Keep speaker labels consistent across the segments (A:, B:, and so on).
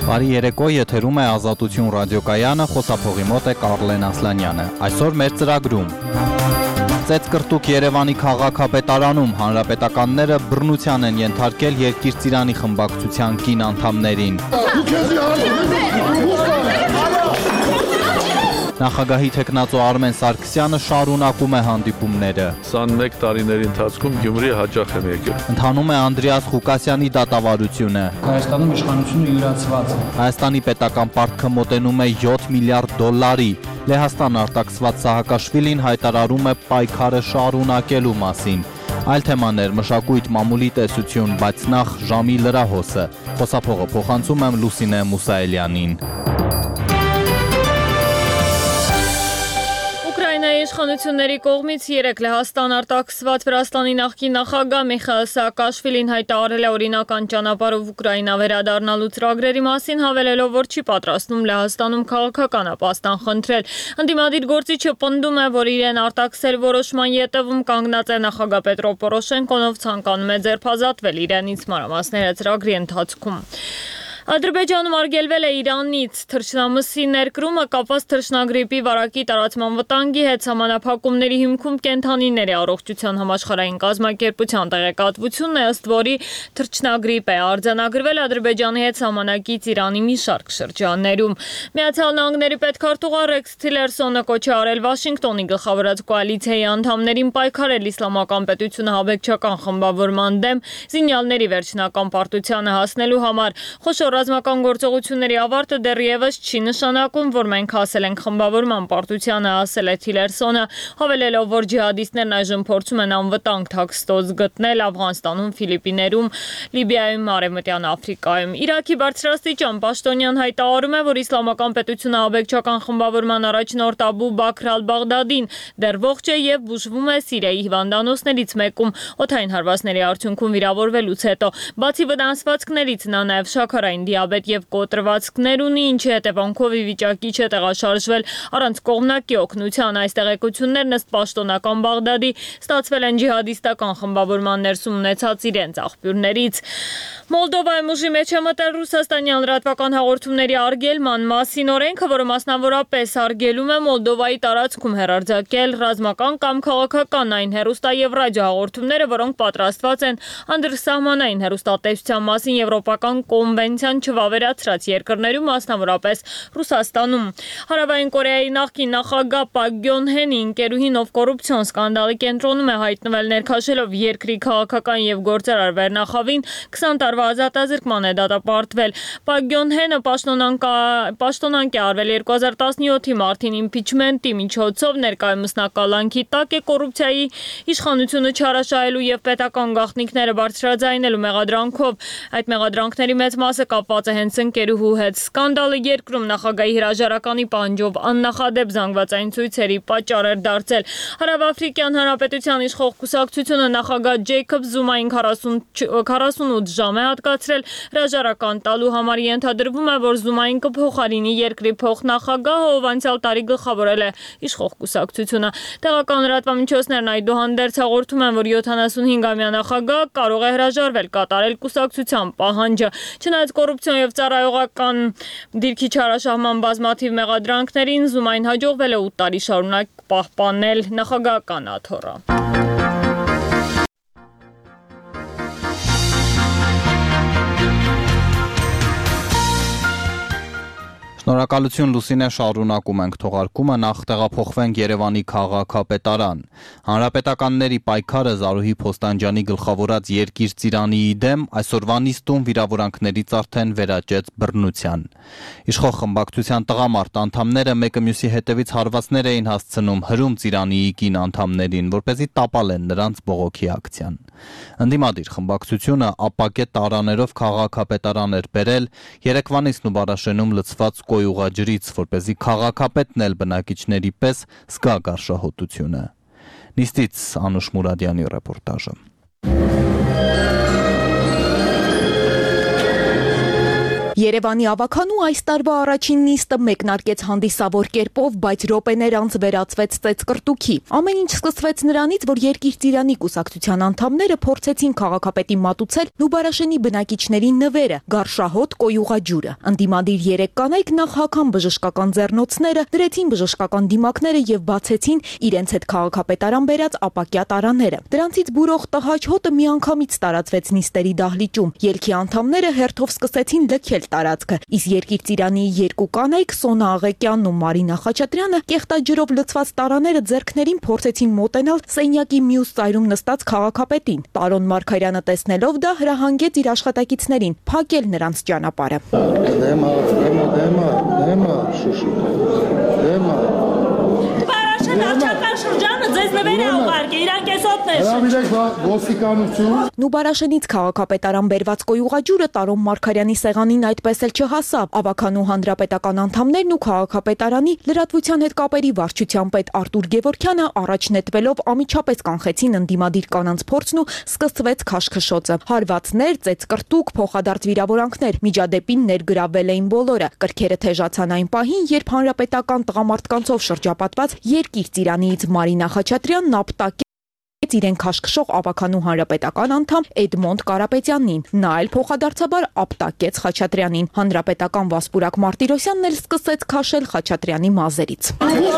A: Բարի երեկո, եթերում է Ազատություն ռադիոկայանը, խոսափողի մոտ է Կարլեն Ասլանյանը։ Այսօր մեր ծրագրում Ծեծկրտուկ Երևանի քաղաքապետարանում հանրապետականները բռնության են ենթարկել Երկիր ծիրանի խմբակցության կին անդամներին։ Նախագահի թեկնածու Արմեն Սարգսյանը շարունակում է հանդիպումները։
B: 21 տարիների ընթացքում Գյումրի հաճախ եմ եկել։
A: Ընթանում է Անդրեաս Ղուկասյանի դատավարությունը։
C: Հայաստանում իշխանությունը յուրացված է։
A: Հայաստանի պետական պարտքը մոտենում է 7 միլիարդ դոլարի։ Լեհաստան արտաքսված Սահակաշվիլին հայտարարում է պայքարը շարունակելու մասին։ Այլ թեմաներ, մշակույթ, մամուլի տեսություն, բայց նախ ժամի լրահոսը։ Խոսափողը փոխանցում եմ Լուսինե Մուսայելյանին։
D: Ուկրաինայի իշխանությունների կողմից 3 Լեհաստան արտաքսված Վրաստանի նախկին նախագահ Միխայիլ Սաակաշվիլին հայտարարել է օրինական ճանապարհով Ուկրաինա վերադառնալու ծրագրերի մասին, հավելելով, որ չի պատրաստվում Լեհաստանում քաղաքական ապաստան խնդրել։ Ընդդիմադիր գործիչը պնդում է, որ իրեն արտաքսել որոշման ետևում կանգնած է նախագահ Պետրո Պորոշենկոն, ով ցանկանում է ձերբազատվել իրենից, մանրամասները ծրագրի ընթացքում։ Ադրբեջանում արգելվել է Իրանից թռչնամսի ներկրումը կապված թռչնագրիպի վարակի տարածման վտանգի հետ սահմանափակումների հիմքում կենդանիների առողջության համաշխարհային կազմակերպության տեղեկատվությունն է, ըստ որի թռչնագրիպ է արձանագրվել Ադրբեջանի հետ սահմանակից Իրանի մի շարք շրջաններում։ Միացյալ Նահանգների պետքարտուղար Ռեքս Թիլերսոնը կոչ է արել Վաշինգտոնի գլխավորած կոալիցիայի անդամներին պայքարել իսլամական պետությունը հավեկչական խմբավորման դեմ զինյալների վերջնական պարտությանը հասնելու համար։ Խոշոր ռազմական գործողությունների ավարտը դեռևս չի նշանակում, որ մենք հասել ենք խմբավորման պարտությանը, ասել է Թիլերսոնը, հավելելով, որ ջիհադիստներն այժմ փորձում են անվտանգ թաքստոց գտնել Աֆղանստանում, Ֆիլիպիներում, Լիբիայում, Արևմտյան Աֆրիկայում։ Իրաքի բարձրաստիճան պաշտոնյան հայտարարում է, որ իսլամական պետությունը հավեկչական խմբավորման առաջնորդ Աբու Բաքր ալ-Բաղդադին դեռ ողջ է եւ բուժվում է Սիրիայի հիվանդանոցներից մեկում օդային հարվածների արդյունքում վիրավորվելուց հետո։ Բացի վնասվածքներից նա նաեւ շաքարային դիաբետ եւ կոտրվածքներ ունի, ինչի հետևանքով ի վիճակի չէ տեղաշարժվել առանց կողմնակի օգնության։ Այս տեղեկություններն ըստ պաշտոնական Բաղդադի ստացվել են ջիհադիստական խմբավորման ներսում ունեցած իրենց աղբյուրներից։ Մոլդովայում ուժի մեջ է մտել Ռուսաստանյան լրատվական հաղորդումների արգելման մասին օրենքը, որը մասնավորապես արգելում է Մոլդովայի տարածքում հեռարձակել ռազմական կամ քաղաքական այն հեռուստա եւ ռադիոհաղորդումները, որոնք պատրաստված են անդրսահմանային հեռուստատեսության մասին եվրոպական կոնվենցիան չվավերացրած երկրներում, մասնավորապես Ռուսաստանում։ Հարավային Կորեայի նախկին նախագահ Պակ Գյոնհենի ընկերուհին, ով կոռուպցիոն սկանդալի կենտրոնում է հայտնվել ներքաշելով երկրի քաղաքական եւ գործարար վերնախավին, 20 տարվա ազատազրկման է դատապարտվել։ Պակ Գյոնհենը պաշտոնանկ է արվել 2017-ի մարտին իմպիչմենտի միջոցով, ներկայումս նա կալանքի տակ է կոռուպցիայի իշխանությունը չարաշահելու եւ պետական գաղտնիքները բարձրաձայնելու մեղադրանքով։ Այդ մեղադրանքների մեծ մասը կապված է հենց ընկերուհու հետ։ Սկանդալը երկրում նախագահի հրաժարականի պահանջով աննախադեպ զանգվածային ցույցերի պատճառ էր դարձել։ Հարավաֆրիկյան Հանրապետության իշխող կուսակցությունը նախագահ Ջեյքոբ Զումային 48 ժամ է հատկացրել հրաժարական տալու համար։ Ենթադրվում է, որ Զումային կփոխարինի երկրի փոխնախագահը, ով անցյալ տարի գլխավորել է իշխող կուսակցությունը։ Տեղական լրատվամիջոցներն այդուհանդերձ հաղորդում են, որ 75-ամյա նախագահ կարող է հրաժարվել կատարել կուսակցության պահանջը։ Չնայած կոռուպցիոն եւ ծառայողական դիրքի չարաշահման բազմաթիվ մեղադրանքներին, Զումային հաջողվել է 8 տարի շարունակ պահպանել նախագահական աթոռը։
A: Շնորհակալություն Լուսինե, շարունակում ենք թողարկումը, նախ տեղափոխվենք Երևանի քաղաքապետարան։ Հանրապետականների պայքարը Զարուհի Փոստանջյանի գլխավորած Երկիր ծիրանիի դեմ այսօրվա նիստում վիրավորանքներից արդեն վերաճեց բռնության։ Իշխող խմբակցության տղամարդ անդամները մեկը մյուսի հետևից հարվածներ էին հասցնում հրում ծիրանիի կին անդամներին, որպեսզի տապալեն նրանց բողոքի ակցիան։ Ընդդիմադիր խմբակցությունը ապակե տարաներով քաղաքապետարան էր բերել Երևանից ու Բարաշենում լցված կոյուղաջրից, որպեսզի քաղաքապետն էլ բնակիչների պես զգա գարշահոտությունը։ Նիստից Անուշ Մուրադյանի ռեպորտաժը։
E: Երևանի ավականու այս տարվա առաջին նիստը մեկնարկեց հանդիսավոր կերպով, բայց րոպեներ անց վերածվեց ծեծկռտուքի։ Ամեն ինչ սկսվեց նրանից, որ Երկիր-Ծիրանի կուսակցության անդամները փորձեցին քաղաքապետի մատուցել Նուբարաշենի բնակիչների նվերը, Գարշահոտ կոյուղաջուրը։ Ընդդիմադիր 3 կանայք նախ հագան բժշկական ձեռնոցները, դրեցին բժշկական դիմակները եւ բացեցին իրենց հետ քաղաքապետարան բերած ապակյա տարաները։ Դրանցից բուրող տհաճ հոտը միանգամից տարածվեց նիստերի դահլիճում։ Ելքի անդամները հերթով սկսեցին լքել տարածքը, իսկ Երկիր-Ծիրանի 2 կանայք Սոնա Աղեկյանն ու Մարինա Խաչատրյանը կեղտաջրով լցված տարաները ձեռքներին փորձեցին մոտենալ սենյակի մյուս ծայրում նստած քաղաքապետին։ Պարոն Մարգարյանը տեսնելով դա հրահանգեց իր աշխատակիցներին փակել նրանց ճանապարհը։
F: Ձեզ նվեր է ուղարկե, իրանք ես օտներ։
E: Նուբարաշենից քաղաքապետարան բերված կոյուղաջուրը Տարոն Մարգարյանի սեղանին այդպես էլ չհասավ։ Ավականու հանրապետական անդամներն ու քաղաքապետարանի լրատվության հետ կապերի վարչության պետ Արտուր Գևորգյանը առաջ նետվելով անմիջապես կանխեցին ընդդիմադիր կանանց փորձն ու սկսվեց քաշքշոցը։ Հարվածներ, ծեծկռտուք, փոխադարձ վիրավորանքներ, միջադեպին ներգրավվել էին բոլորը։ Կրքերը թեժացան այն պահին, երբ հանրապետական տղամարդկանցով շրջապատված Երկիր-Ծիրանիից Մարինա Խաչատրյանն ապտակեց իրեն քաշքշող ավականու հանրապետական անդամ Էդմոնդ Կարապետյանին։ Նա էլ փոխադարձաբար ապտակեց Խաչատրյանին։ Հանրապետական Վասպուրակ Մարտիրոսյանն էլ սկսեց քաշել Խաչատրյանի մազերից։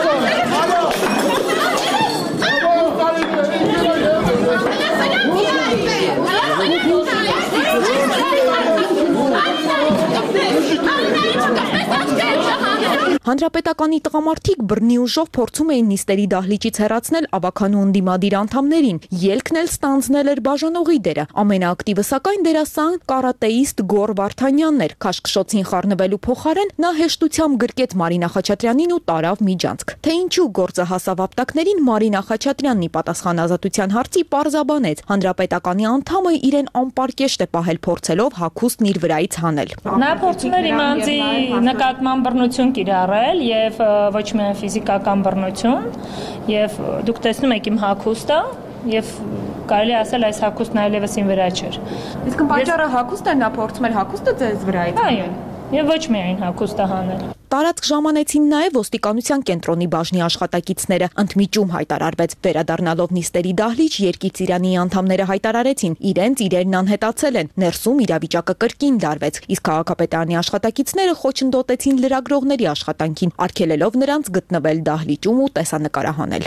E: Հանրապետականի տղամարդիկ բռնի ուժով փորձում էին նիստերի դահլիճից հեռացնել ավականու ընդդիմադիր անդամներին։ Ելքն էլ ստանձնել էր բաժանողի դերը։ Ամենաակտիվը սակայն դերասան կարատեիստ Գոր Վարդանյանն էր։ Քաշքշոցին խառնվելու փոխարեն նա հեշտությամբ գրկեց Մարինա Խաչատրյանին ու տարավ միջանցք։ Թե ինչու գործը հասավ ապտակներին, Մարինա Խաչատրյանն ի պատասխան ազատության հարցի պարզաբանեց։ Հանրապետականի անդամը իրեն անպարկեշտ է պահել փորձելով հագուստն իր վրայից հանել։
F: Նա փորձում էր իմ անձի նկատմամբ բռնություն կիրառել եւ ոչ միայն ֆիզիկական բռնություն, եւ դուք տեսնում եք իմ հագուստը եւ կարելի ասել այս հագուստն այլևս իմ վրա չէր։
E: Իսկ պատճառը հագուստն է, նա փորձում էր հագուստը ձեզ վրայից։
F: Այո, եւ ոչ միայն հագուստը հանել։
E: Տարածք ժամանեցին նաև ոստիկանության կենտրոնի բաժնի աշխատակիցները։ Ընդմիջում հայտարարվեց վերադառնալով նիստերի դահլիճ Երկիր-Ծիրանի անդամները հայտարարեցին իրենց իրերն անհետացել են, ներսում իրավիճակը կրկին դարվեց, իսկ քաղաքապետարանի աշխատակիցները խոչընդոտեցին լրագրողների աշխատանքին, արգելելով նրանց գտնվել դահլիճում ու տեսանկարահանել։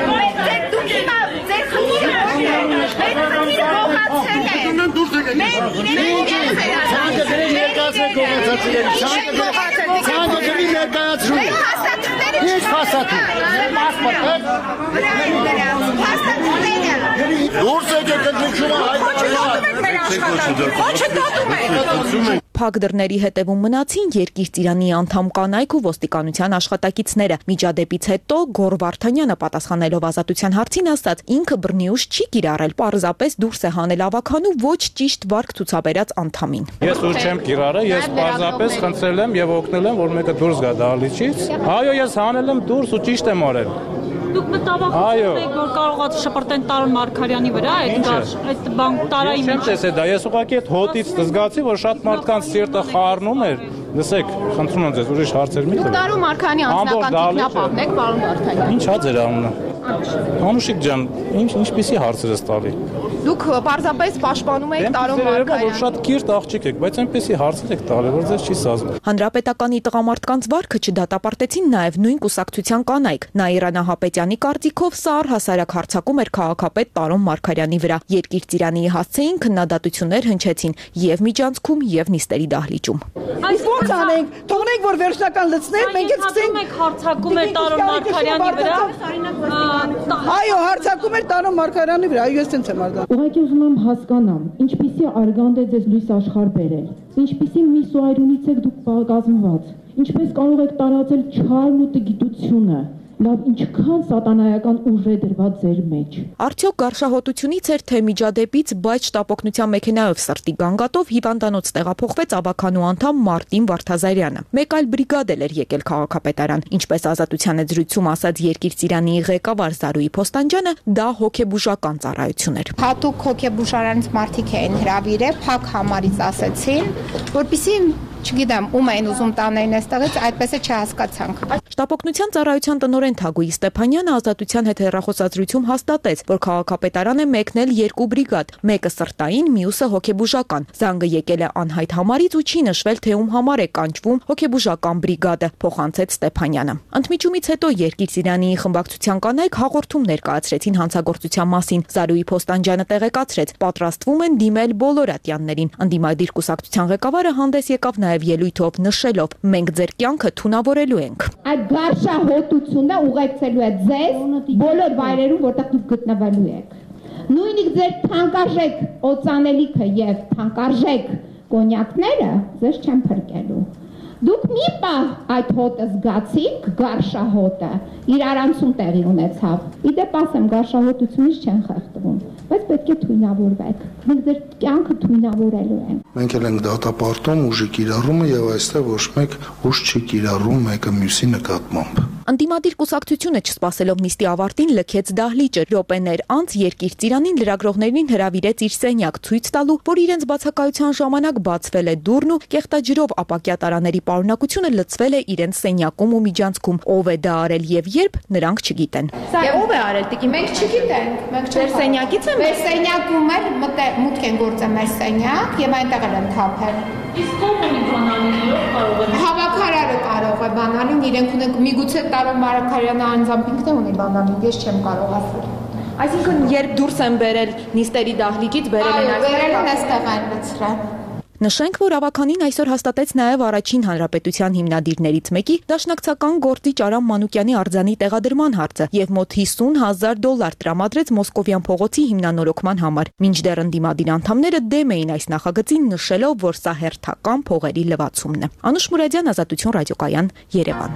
E: Փակ դռների հետևում մնացին Երկիր-Ծիրանի անդամ կանայք ու ոստիկանության աշխատակիցները։ Միջադեպից հետո Գոր Վարդանյանը պատասխանելով ազատության հարցին ասաց, ինքը բռնի ուժ չի կիրառել, պարզապես դուրս է հանել ավականու ոչ ճիշտ վարք ցուցաբերած անդամին։
G: Ես ուժ չեմ կիրառել, ես պարզապես խնդրել եմ եւ օգնել եմ, որ մեկը դուրս գա դահլիճից։ Այո, ես հանել եմ դուրս ու ճիշտ եմ արել։
F: Դուք մտավախում եք, որ կարող է շպրտեն Տարոն Մարգարյանի վրա, այդ բան տարայի մեջ։
G: Չես դա, ես ուղղակի այդ հոտից զգացի, որ շատ մարդկանց սիրտը խառնում էր։ Լսեք, խնդրում եմ ձեզ, ուրիշ հարցեր մի տվեք։
E: Տարոն Մարգարյանի անձնական տիկնապահն եք, պարոն Վարդանյան։
G: Ինչ հա ձեր անունը։ Անուշիկ ջան, ինչպեսի հարցեր ես տալի։
E: Դուք պարզապես պաշտպանում եք Տարոն Մարգարյանին։
G: Որ շատ կիրթ աղջիկ եք, բայց այնպեսի հարցեր եք տալի, որ ձեզ չի սազում։
E: Հանրապետականի տղամարդկանց վարքը չդատապարտեցին նաև նույն կուսակցության կանայք։ Նաիրա Նահապետյանի կարծիքով սա առհասարակ հարձակում էր քաղաքապետ Տարոն Մարգարյանի վրա։ Երկիր-Ծիրանի հասցեին քննադատություններ հնչեցին եւ միջանցքում եւ նիստերի դահլիճում։
H: Իսկ ո՞նց անենք, թողնենք որ վերջնական լցնենք, մենք էլ սկսենք
F: հարձակում էր Տարոն Մարգարյանի վրա։
H: Այո, հարձակում էր Տարոն Մարգարյանի վրա, այո, ես տենց եմ արձակում։
I: Ուղղակի ուզում եմ հասկանամ, ինչպիսի արգանդ է ձեզ լույս աշխարհ բերել, ինչպիսի միս ու այրունից եք դուք կազմված, ինչպես կարող եք տարածել չարն ու տգիտությունը, լավ ինչքան սատանայական ուժ է դրված ձեր մեջ։
E: Արդյոք գարշահոտությունից էր թե միջադեպից բայց շտապօգնության մեքենայով սրտի գանգատով հիվանդանոց տեղափոխվեց ավականու անդամ Մարտին Վարդազարյանը։ Մեկ այլ բրիգադ էր եկել քաղաքապետարան։ Ինչպես ազատության հետ զրույցում ասաց Երկիր-Ծիրանի ղեկավար Զարուհի Փոստանջյանը, դա հոգեբուժական ծառայություն էր։
J: Հատուկ հոգեբուժարանից մարդիկ էին հրավիրել, փակ համարից ասեցին, որպեսզի Չգիտեմ, ում էին ուզում տանեին այստեղից, այդպես է չհասկացանք։
E: Շտապօգնության ծառայության տնօրեն Թագուհի Ստեփանյանը Ազատության հետ հեռախոսազրույցում հաստատեց, որ քաղաքապետարան է մեկնել 2 բրիգադ, մեկը սրտային, մյուսը հոգեբուժական։ Զանգը եկել է անհայտ համարից ու չի նշվել, թե ում համար է կանչվում հոգեբուժական բրիգադը, փոխանցեց Ստեփանյանը։ Ընդմիջումից հետո Երկիր Ծիրանիի խմբակցության կանայք հաղորդում ներկայացրեցին հանցագործության մասին։ Զարուհի Փոստանջյանը տեղեկացրեց, պատրաստվում են դիմել բոլոր ատյաններին։ Ընդդիմադիր կուսակցության ղեկավարը հանդես եկավ նաև ելույթով նշելով. մենք ձեր կյանքը թունավորելու ենք։
I: Այդ գարշահոտությունը ուղեկցելու է ձեզ բոլոր վայրերում, որտեղ դուք գտնվելու եք։ Նույնիսկ ձեր թանկարժեք օծանելիքը եւ թանկարժեք կոնյակները ձեզ չեն փրկելու։ Դուք մի պահ այդ հոտը զգացիք, գարշահոտը, իրարանցում տեղի ունեցավ։ Իդեպ ասեմ, գարշահոտությունից չեն խեղդվում, բայց պետք է թույնավորվեք։ Մենք ձեր կյանքը թույնավորելու ենք։
K: Մենք էլ ենք դատապարտում ուժի կիրառումը եւ այստեղ ոչ մեկ ուժ չի կիրառում մեկը մյուսի նկատմամբ։
E: Ընդդիմադիր կուսակցությունը չսպասելով նիստի ավարտին լքեց դահլիճը։ Րոպեներ անց Երկիր Ծիրանին լրագրողներին հրավիրեց իր սենյակ ցույց տալու, որ իրենց բացակայության ժամանակ բացվել է դուռն ու կեղտաջրով ապակյա տարաների պարունակությունը լցվել է իրենց սենյակում ու միջանցքում։ Ով է դա արել եւ երբ, նրանք չգիտեն։
J: Սա ով է արել, տիկին, մենք չգիտենք, մենք
E: Ձեր սենյակից են։
J: Մեր սենյակում էլ մուտք են գործել մեր սենյակ եւ այնտեղ են թափել։
F: Իսկ ով ունի բանալիներով կարող է
J: Հավաքարարը կարող է բանալին, իրենք ունեն միգուցե Տարոն Մարաքարյանը անձամբ ինքն է ունի բանալին, ես չեմ կարող ասել։
E: Այսինքն երբ դուրս են բերել նիստերի դահլիճից, բերել են
J: այստեղ են լցրել։
E: Նշենք, որ ավականին այսօր հաստատեց նաև առաջին հանրապետության հիմնադիրներից մեկի դաշնակցական գործիչ Արամ Մանուկյանի արձանի տեղադրման հարցը եւ մոտ $50,000 տրամադրեց Մոսկովյան փողոցի հիմնանորոգման համար։ Մինչդեռ ընդդիմադիր անդամները դեմ էին այս նախագծին, նշելով, որ սա հերթական փողերի լվացումն է։ Անուշ Մուրադյան, Ազատություն ռադիոկայան, Երևան։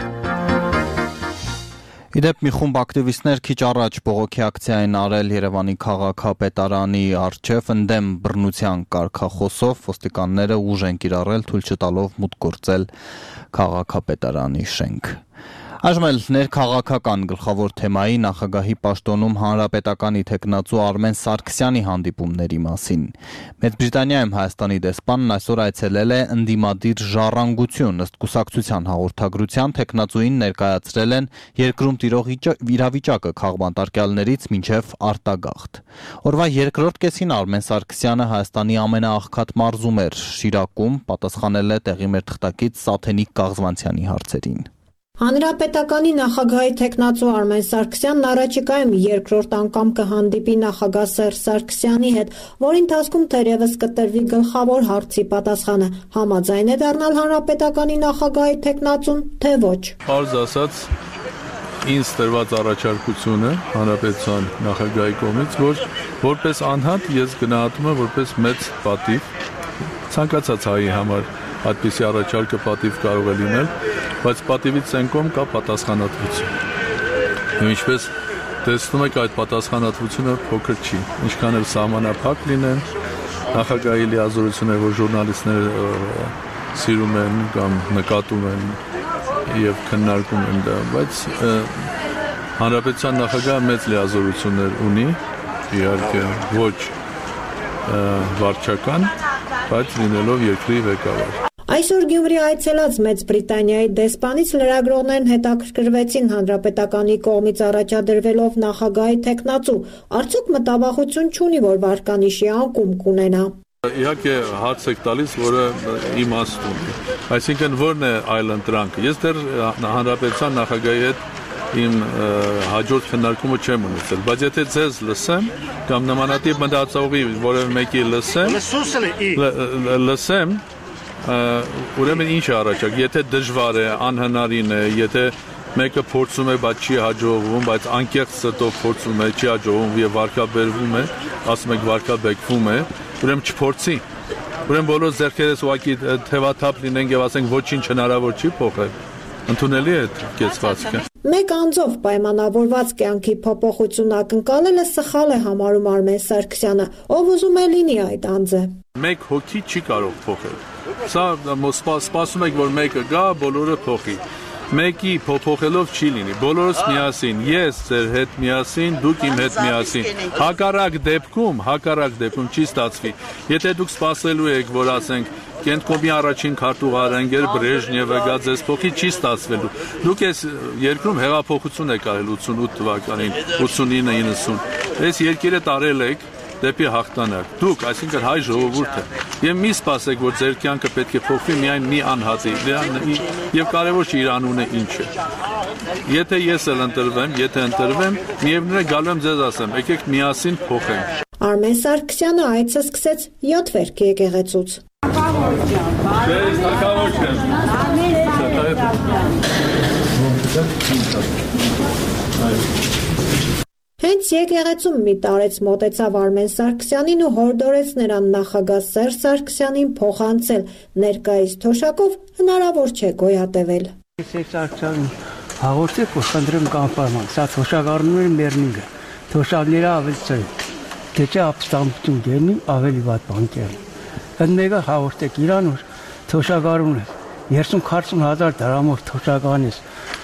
A: Իդեպ մի խումբ ակտիվիստներ քիչ առաջ բողոքի ակցիա են արել Երևանի քաղաքապետարանի առջև ընդդեմ բռնության կարգախոսով, ոստիկանները ուժ են կիրառել, թույլ չտալով մուտք գործել քաղաքապետարանի շենք։ Այժմ էլ ներքաղաքական գլխավոր թեմայի նախագահի պաշտոնում հանրապետականի թեկնածու Արմեն Սարգսյանի հանդիպումների մասին։ Մեծ Բրիտանիայում Հայաստանի դեսպանն այսօր այցելել է ընդդիմադիր ժառանգություն, ըստ կուսակցության հաղորդագրության թեկնածուին ներկայացրել են երկրում տիրող իրավիճակը քաղբանտարկյալներից մինչև արտագաղթ։ Օրվա երկրորդ կեսին Արմեն Սարգսյանը Հայաստանի ամենաաղքատ մարզում էր Շիրակում, պատասխանել է տեղի մեր թղթակից Սաթենիկ Կաղզվանցյանի հարցերին։
L: Հանրապետականի նախագահի թեկնածու Արմեն Սարգսյանն առաջիկայում երկրորդ անգամ կհանդիպի նախագահ Սերժ Սարգսյանի հետ, որի ընթացքում թերևս կտրվի գլխավոր հարցի պատասխանը՝ համաձայն է դառնալ հանրապետականի նախագահի թեկնածուն, թե ոչ։
B: Պարզ ասած, ինձ տրված առաջարկությունը հանրապետության նախագահի կողմից, որ որպես անհատ ես գնահատում եմ որպես մեծ պատիվ, ցանկացած հայի համար այդպիսի առաջարկը պատիվ կարող է լինել, բայց պատիվից այն կողմ կա պատասխանատվություն։ Ու ինչպես տեսնում եք, այդ պատասխանատվությունը փոքր չի։ Ինչքան էլ սահմանափակ լինեն, նախագահի լիազորությունները, որ ժուրնալիստները սիրում են կամ նկատում են եւ քննարկում են դա, բայց հանրապետության նախագահը մեծ լիազորություններ ունի, իհարկե ոչ վարչական, բայց լինելով երկրի ղեկավար։
L: Այսօր Գյումրի այցելած Մեծ Բրիտանիայի դեսպանից լրագրողներն հետաքրքրվեցին հանրապետականի կողմից առաջադրվելով նախագահի թեկնածու, արդյոք մտավախություն չունի, որ վարկանիշի անկում կունենա։
B: Իհարկե հարց եք տալիս, որը իմաստ ունի։ Այսինքն ո՞րն է այլընտրանքը։ Ես դեռ հանրապետության նախագահի հետ իմ հաջորդ քննարկումը չեմ ունեցել, բայց եթե ձեզ լսեմ կամ նմանատիպ մտածողի որևէ մեկի լսեմ, ուրեմն ինչ է առաջակ, եթե դժվար է, անհնարին է, եթե մեկը փորձում է, բայց չի հաջողվում, բայց անկեղծ սրտով փորձում է, չի հաջողվում եւ վարկաբերվում է, ասում եք վարկաբեկվում է, ուրեմն չփորձի։ Ուրեմն բոլոր ձեռքերս ուղղակի թևաթափ լինենք եւ ասենք ոչինչ հնարավոր չի փոխել։ Ընդունելի է կեցվածքը։
L: Մեկ անձով պայմանավորված կյանքի փոփոխություն ակնկալելը սխալ է համարում Արմեն Սարգսյանը, ով ուզում է լինի այդ անձը։
B: Մեկ հոգի չի կարող փոխել։ Սա սպասում եք, որ մեկը գա, բոլորը փոխի։ մեկի փոփոխելով չի լինի, բոլորս միասին, ես ձեր հետ միասին, դուք իմ հետ միասին, հակառակ դեպքում չի ստացվի, եթե դուք սպասելու եք, որ ասենք, Կենտկոմի առաջին քարտուղար Էնգեր Բրեժնևը գա ձեզ փոխի չի ստացվելու, դուք այս երկրում հեղափոխություն եք արել 88 թվականին, 89-90, այս երկիրը տարել եք դեպի հաղթանակ, դուք, այսինքն հայ ժողովուրդը, եւ մի սպասեք, որ ձեր կյանքը պետք է փոխվի միայն մի անհատի, եւ կարեւոր չէ իր անունը ինչ է։ Եթե ես էլ ընտրվեմ, միևնույն է գալու եմ ձեզ ասեմ, եկեք միասին փոխենք։
L: Արմեն Սարգսյանը այցը սկսեց 7 վերքի եկեղեցուց։ Հենց եկեղեցում մի տարեց մոտեցավ Արմեն Սարգսյանին ու հորդորեց նրան նախագահ Սերժ Սարգսյանին փոխանցել, ներկայիս թոշակով հնարավոր չէ գոյատևել։
M: Սերժ Սարգսյանին հաղորդեք, որ խնդրեմ կանխարման, սա թոշակառուները մերնինգը, թոշակները ավելի ծրի, թե չէ ապստամբություն գերնի ավելի վատ բան կերնի։ Հդ մեկը հաղորդեք իրան, որ թոշակառուն է, 30-40 հազար դրամով թոշականես,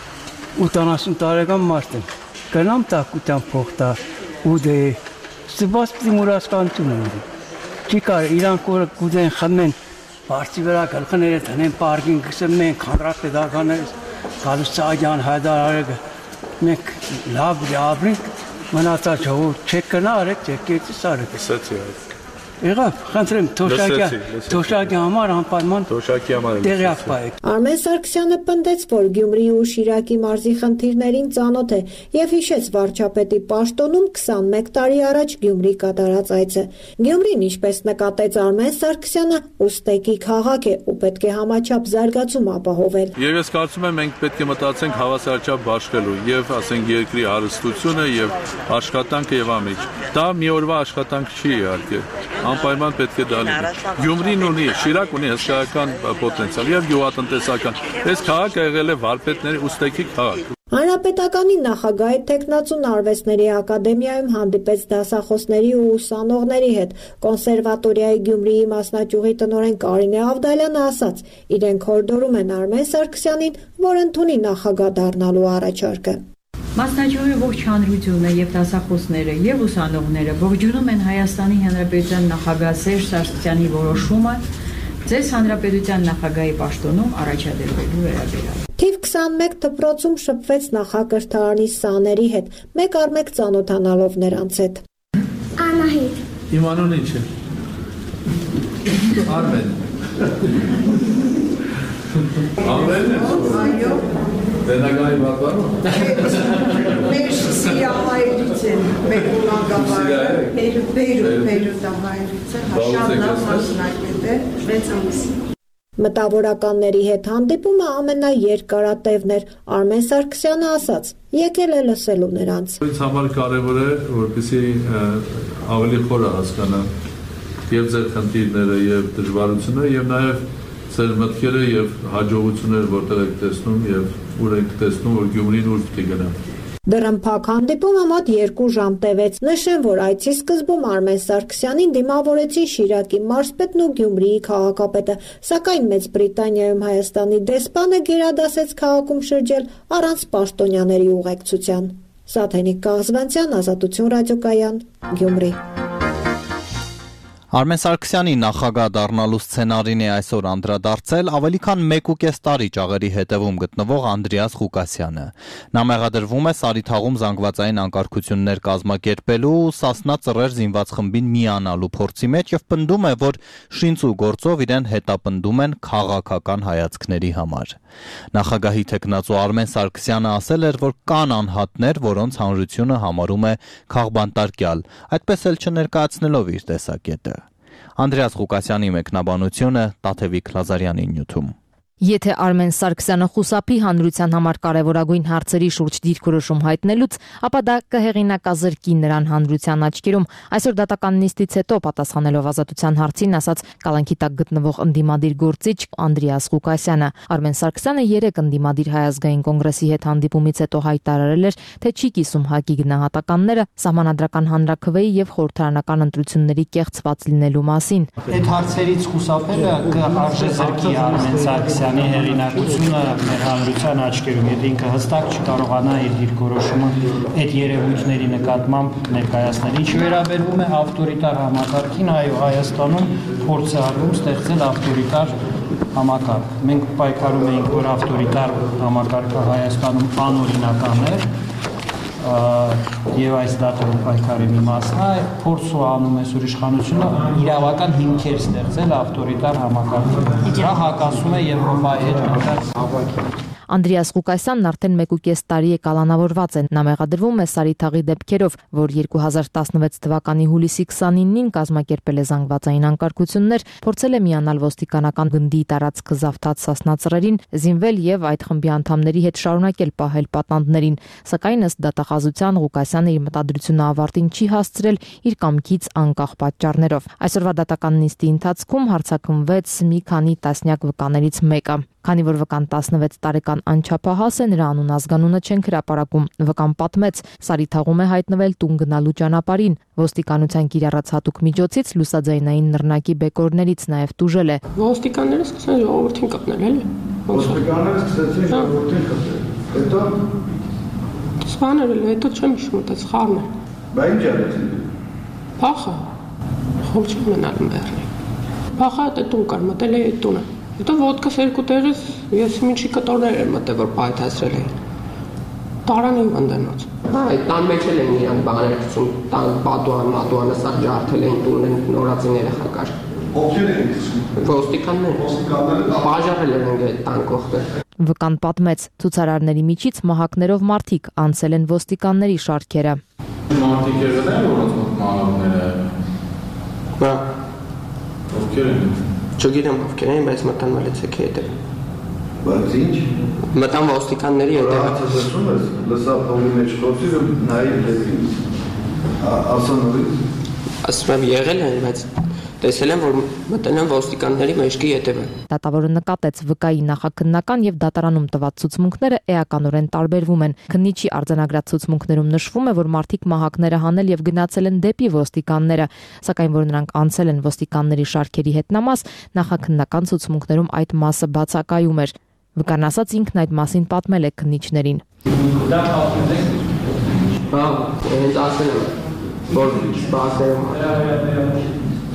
M: 80 տարեկան մարդ են, կնամ տակության փոխտա ու դե ստիպված պիտի մուրասկանություն ունի։ Չի կար իրան կորը կուզեն խմեն, բարձի վրա գլխները տնեն պարգին գսեմ մենք հանրապետականներս գալուս Սաադյան հայդարարը մենք լավ ապրենք մնացած ժողովուրդ չեք կնա արեք եկեցի սարեք։
B: Ասացի
M: Եղավ, խնդրեմ, թոշակի համար անպայման տեղյակ պայեք։
L: Արմեն Սարգսյանը պնդեց, որ Գյումրիի ու Շիրակի մարզի խնդիրներին ծանոթ է եւ հիշեց վարչապետի պաշտոնում 21 տարի առաջ Գյումրի կատարած այցը։ Գյումրին, ինչպես նկատեց Արմեն Սարգսյանը, ուստեկի քաղաք է ու պետք է համաչափ զարգացում ապահովել։
B: Եվ ես կարծում եմ մենք պետք է մտածենք հավասարաչափ բաշխելու եւ ասենք երկրի հարստությունը եւ աշխատանքը եւ ամիջ։ Դա մի օրվա աշխատանք չի իհարկե։ Անպայման պետք է դա լինի։ Գյումրին ունի, Շիրակ ունի հսկայական պոտենցիալ եւ գյուղատնտեսական։ Այս քաղաքը եղել է վարպետների ուստեկի քաղաք։
L: Հանրապետականի նախագահի տեխնացուն արվեստների ակադեմիայում հանդիպեց դասախոսների ու ուսանողների հետ։ Կոնսերվատորիայի Գյումրիի մասնաճյուղի տնօրեն Կարինե Ավդալյանը ասաց, իրենք հորդորում են Արմեն Սարգսյանին, որ ընդունի նախագահ դառնալու առաջարկը։
N: Մասնաճյուղի ողջ հանրությունը եւ դասախոսները եւ ուսանողները ողջունում են Հայաստանի Հանրապետության նախագահ Սերժ Սարգսյանի որոշումը ձեզ Հանրապետության նախագահի պաշտոնում առաջադրվելու վերաբերյալ։
L: Թիվ 21 դպրոցում շփվեց նախակրթարանի սաների հետ, մեկ առ մեկ ծանոթանալով նրանց հետ։
J: Անահիտ։
B: Իմ անունը ինչ է։ Արմեն։ Արմենն է։ Այո։ Դենագայի բաբարո։
H: Մեր սիրահայրից են, մեր ուղղագավառը, Բեյրութահայրից է, հաշանավ մասնակետ է, 6 ամիս։
L: Մտավորականների հետ հանդիպումը ամենաերկարատևն էր, Արմեն Սարգսյանը ասաց, եկել է լսելու նրանց։
B: Ինձ համար կարևոր է, որպեսզի ավելի խորը հասկանամ եւ ձեր խնդիրները եւ դժվարությունները եւ նաեւ ձեր մտքերը եւ հաջողությունները որտեղ եք տեսնում եւ ուր եք տեսնում, որ Գյումրին ուր պետք է գնա։
L: Դռնփակ հանդիպումը մոտ 2 ժամ տևեց։ Նշեմ, որ այցի սկզբում Արմեն Սարգսյանին դիմավորեցին Շիրակի մարզպետն ու Գյումրիի քաղաքապետը, սակայն Մեծ Բրիտանիայում Հայաստանի դեսպանը գերադասեց քաղաքում շրջել առանց պաշտոնյաների ուղեկցության։ Սաթենիկ Կաղզվանցյան, Ազատություն ռադիոկայան, Գյումրի։
A: Արմեն Սարգսյանի նախագահ դառնալու սցենարին է այսօր անդրադարձել ավելի քան 1.5 տարի ճաղերի հետևում գտնվող Անդրեաս Ղուկասյանը։ Նա մեղադրվում է Սարիթաղում զանգվածային անկարգություններ կազմակերպելու ու Սասնա ծռեր զինված խմբին միանալու փորձի մեջ եւ պնդում է, որ շինծ ու գործով իրեն հետապնդում են քաղաքական հայացքների համար։ Նախագահի տեխնացու Արմեն Սարգսյանը ասել էր, որ կան անհատներ, որոնց հանրությունը համարում է քաղբանտարկյալ, այդպես էլ չներկայացնելով իր տեսակետը։ Անդրեաս Ղուկասյանի մեկնաբանությունը Տաթևիկ Լազարյանի նյութում։
O: Եթե Արմեն Սարգսյանը խուսափի հանրության համար կարևորագույն հարցերի շուրջ դիրքորոշում հայտնելուց, ապա դա կհեղինակազրկի նրան հանրության աչքերում։ Այսօր դատական նիստից հետո պատասխանելով Ազատության հարցին ասաց կալանքի տակ գտնվող ընդդիմադիր գործիչ Անդրեաս Ղուկասյանը, Արմեն Սարգսյանը 3 ընդդիմադիր Հայ ազգային կոնգրեսի հետ հանդիպումից հետո հայտարարել էր, թե չի կիսում ՀԱԿ-ի գնահատականները սահմանադրական հանրաքվեի եւ խորհրդարանական ընտրությունների կեղծված լինելու մասին։
C: Այդ հարցերից խուսափելը կարժե զրկի Արմեն Սարգսյանը Սարգսյանի հեղինակությունը մեր հանրության աչքերում, եթե ինքը հստակ չկարողանա իր դիրքորոշումը այդ երևույթների նկատմամբ ներկայացնել։ Ինչ վերաբերում է ավտորիտար համակարգին, այո, Հայաստանում փորձ է արվում ստեղծել ավտորիտար համակարգ։ Մենք պայքարում էինք, որ ավտորիտար համակարգը Հայաստանում անօրինական է, եւ այս դատը պայքարի մի մասն է, փորձ ու անում է իշխանությունը իրավական հիմքեր ստեղծել ավտորիտար համակարգի։ Դա հակասում է Եվրոպայի հետ կապված հավաքին։
O: Անդրեաս Ղուկասյանն արդեն 1.5 տարի է կալանավորված է։ Նա մեղադրվում է Սարիթաղի դեպքերով, որ 2016 թվականի հուլիսի 29-ին կազմակերպել է զանգվածային անկարգություններ, փորձել է միանալ ոստիկանական գնդի տարածքը զավթած Սասնա-Ծռերին, զինվել եւ այդ խմբի անդամների հետ շարունակել պահել պատանդներին, սակայն ըստ դատախազության Ղուկասյանը իր մտադրությունը ավարտին չի հասցրել իր կամքից անկախ պատճառներով։ Այսօրվա դատական նիստի ընթացքում հարձակվեց մի քանի տասնյակ վկաներից մեկը։ Քանի որ վկան 16 տարեկան անչափահաս է, նրա անուն ազգանունը չենք հրապարակում։ Վկան պատմեց, Սարիթաղում է հայտնվել տուն գնալու ճանապարհին։ Ոստիկանության կիրառած հատուկ միջոցից լուսաձայնային նռնակի բեկորներից նաև տուժել է։
P: Ոստիկանները սկսեցին ժողովրդին կպնել, էլի։ Ոստիկանները սկսեցին ժողովրդին կպնել։ Հետո սպանել, հետո չեմ հիշում, դա սխալն է։ Բա ինչ արեցին։ Փախա։ Խոր չի մնալ մեռնի։ Փախա դե տուն կար, մտել է այդ տունը։ Հետո ոդկաս երկու տեղից ես ինչի կտորներ եմ մտել, որ պայթացրել էին։ Տարանի վնդենոց։ Այդ տան մեջ էլ էին իրանք բաներ գցում, տան պատուանը սա ջարդել էին տունն նորածին երեխակար։ Ովքեր էին գցում։ Ոստիկանները բաժարել են այդ տան կողքը։
O: Վկան պատմեց, ցուցարարների միջից մահակներով մարդիկ անցել են ոստիկանների շարքերը։
B: Մարդիկ եղել են, որոնց մոտ մահակները։
P: Բա
B: ովքեր են։
P: Չգիտեմ ովքեր են, բայց մտան մլեցեքի հետևը։
B: Բայց ինչ։
P: Մտան ոստիկանների հետևը։
B: Բայց ասում ես, լսա փողի մեջ խոսի ու նայի դեպի։ Ասա նորից։
P: Ասում եմ եղել են, բայց տեսել եմ, որ մտել են ոստիկանների մեջքի հետևը։
O: Դատավորը նկատեց վկայի նախաքննական եւ դատարանում տված ցուցմունքները էականորեն տարբերվում են։ Քննիչի արձանագրած ցուցմունքներում նշվում է, որ մարդիկ մահակները հանել եւ գնացել են դեպի ոստիկանները, սակայն որ նրանք անցել են ոստիկանների շարքերի հետնամաս, նախաքննական ցուցմունքներում այդ մասը բացակայում էր։ Վկան ասած ինքն այդ մասին պատմել է քննիչներին։
C: Դա պատմել եք։
P: Բա, հենց ասել եմ, որ բացել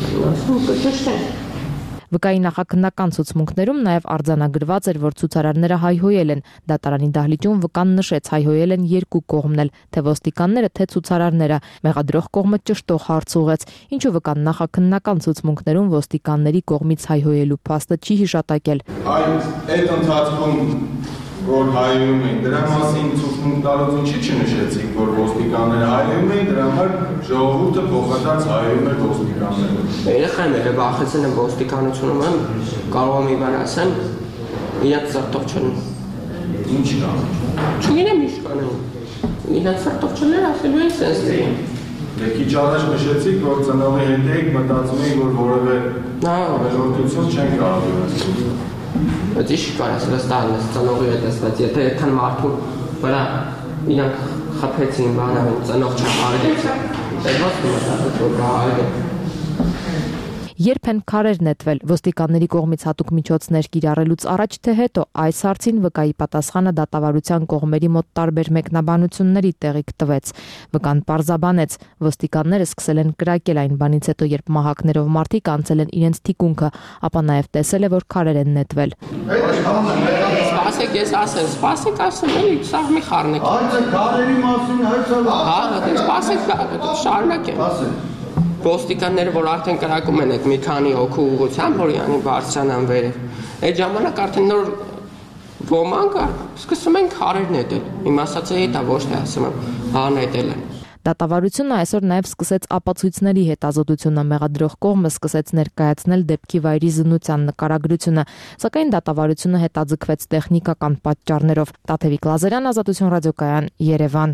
O: Վկայի նախաքննական ցուցմունքներում նաև արձանագրված էր, որ ցուցարարները հայհոյել են։ Դատարանի դահլիճում վկան նշեց, հայհոյել են երկու կողմն էլ, թե ոստիկանները, թե ցուցարարները։ Մեղադրող կողմը ճշտող հարց ուղղեց, ինչու վկան նախաքննական ցուցմունքներում ոստիկանների կողմից հայհոյելու փաստը չի հիշատակել։
B: Այդ ընթացքում որ հայում էին, դրա մասին ցուցմունք տալուց ինչի չնշեցիք, որ ոստիկանները հայում էին, դրա համար ժողովուրդը փոխադարձ հայում էր ոստիկանները։
P: Երեխան երը վախեցել են ոստիկանությունում, կարող եմ իվար ասեմ, իրաց սրտով չեն։
B: Ինչ կա։
P: Չգիտեմ ինչ կանեմ։ Իրաց սրտով չներ ասելու են սենց դրին։
B: Դե քիչ առաջ նշեցիք, որ ծնողի հետ եք մտածում եք, որ որևէ ավելորդություն չեն կարող ունենալ։
P: Բայց ինչ կարաս վստահել ես ծնողի հետ ասված, եթե այդքան մարդու վրա իրանք խփեցին բանավին, ծնող չարեց, դեռ մտածել որ գահարել։
O: Երբ են քարեր նետվել ոստիկանների կողմից հատուկ միջոցներ կիրառելուց առաջ թե հետո, այս հարցին վկայի պատասխանը դատավարության կողմերի մոտ տարբեր մեկնաբանությունների տեղիք տվեց։ Վկան պարզաբանեց, ոստիկանները սկսել են կրակել այն բանից հետո, երբ մահակներով մարդիկ անցել են իրենց թիկունքը, ապա նաև տեսել է, որ քարեր են նետվել։
P: Սպասեք, ես ասեմ, սպասեք, ասեմ, էլի սա մի խառնեք։
B: Այդ քարերի մասին հայցալա։
P: Հա, սպասեք, շարունակեմ։ Ոստիկանները, որ արդեն կրակում են այդ մի քանի հոգու ուղղությամբ, որ յանի բարձրանան վերև։ Այդ ժամանակ արդեն նոր ոմանք սկսում են քարեր նետել։ Իմ ասածը դա ոչ թե ասում եմ, հա նետել են։
O: Դատավարությունը այսօր նաև սկսեց ապացույցների հետազոտությունը, մեղադրող կողմը սկսեց ներկայացնել դեպքի վայրի զննության նկարագրությունը, սակայն դատավարությունը հետաձգվեց տեխնիկական պատճառներով։ Տաթևիկ Լազարյան, Ազատություն ռադիոկայան, Երևան։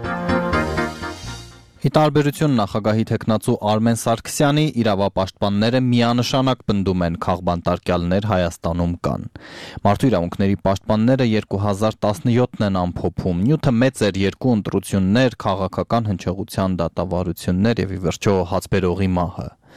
A: Ի տարբերություն նախագահի թեկնածու Արմեն Սարգսյանի, իրավապաշտպանները միանշանակ պնդում են քաղբանտարկյալներ Հայաստանում կան։ Մարդու իրավունքների պաշտպանները 2017-ն են ամփոփում, նյութը մեծ էր, երկու ընտրություններ, քաղաքական հնչեղության դատավարություններ եւ ի վերջո հացբերողի մահը։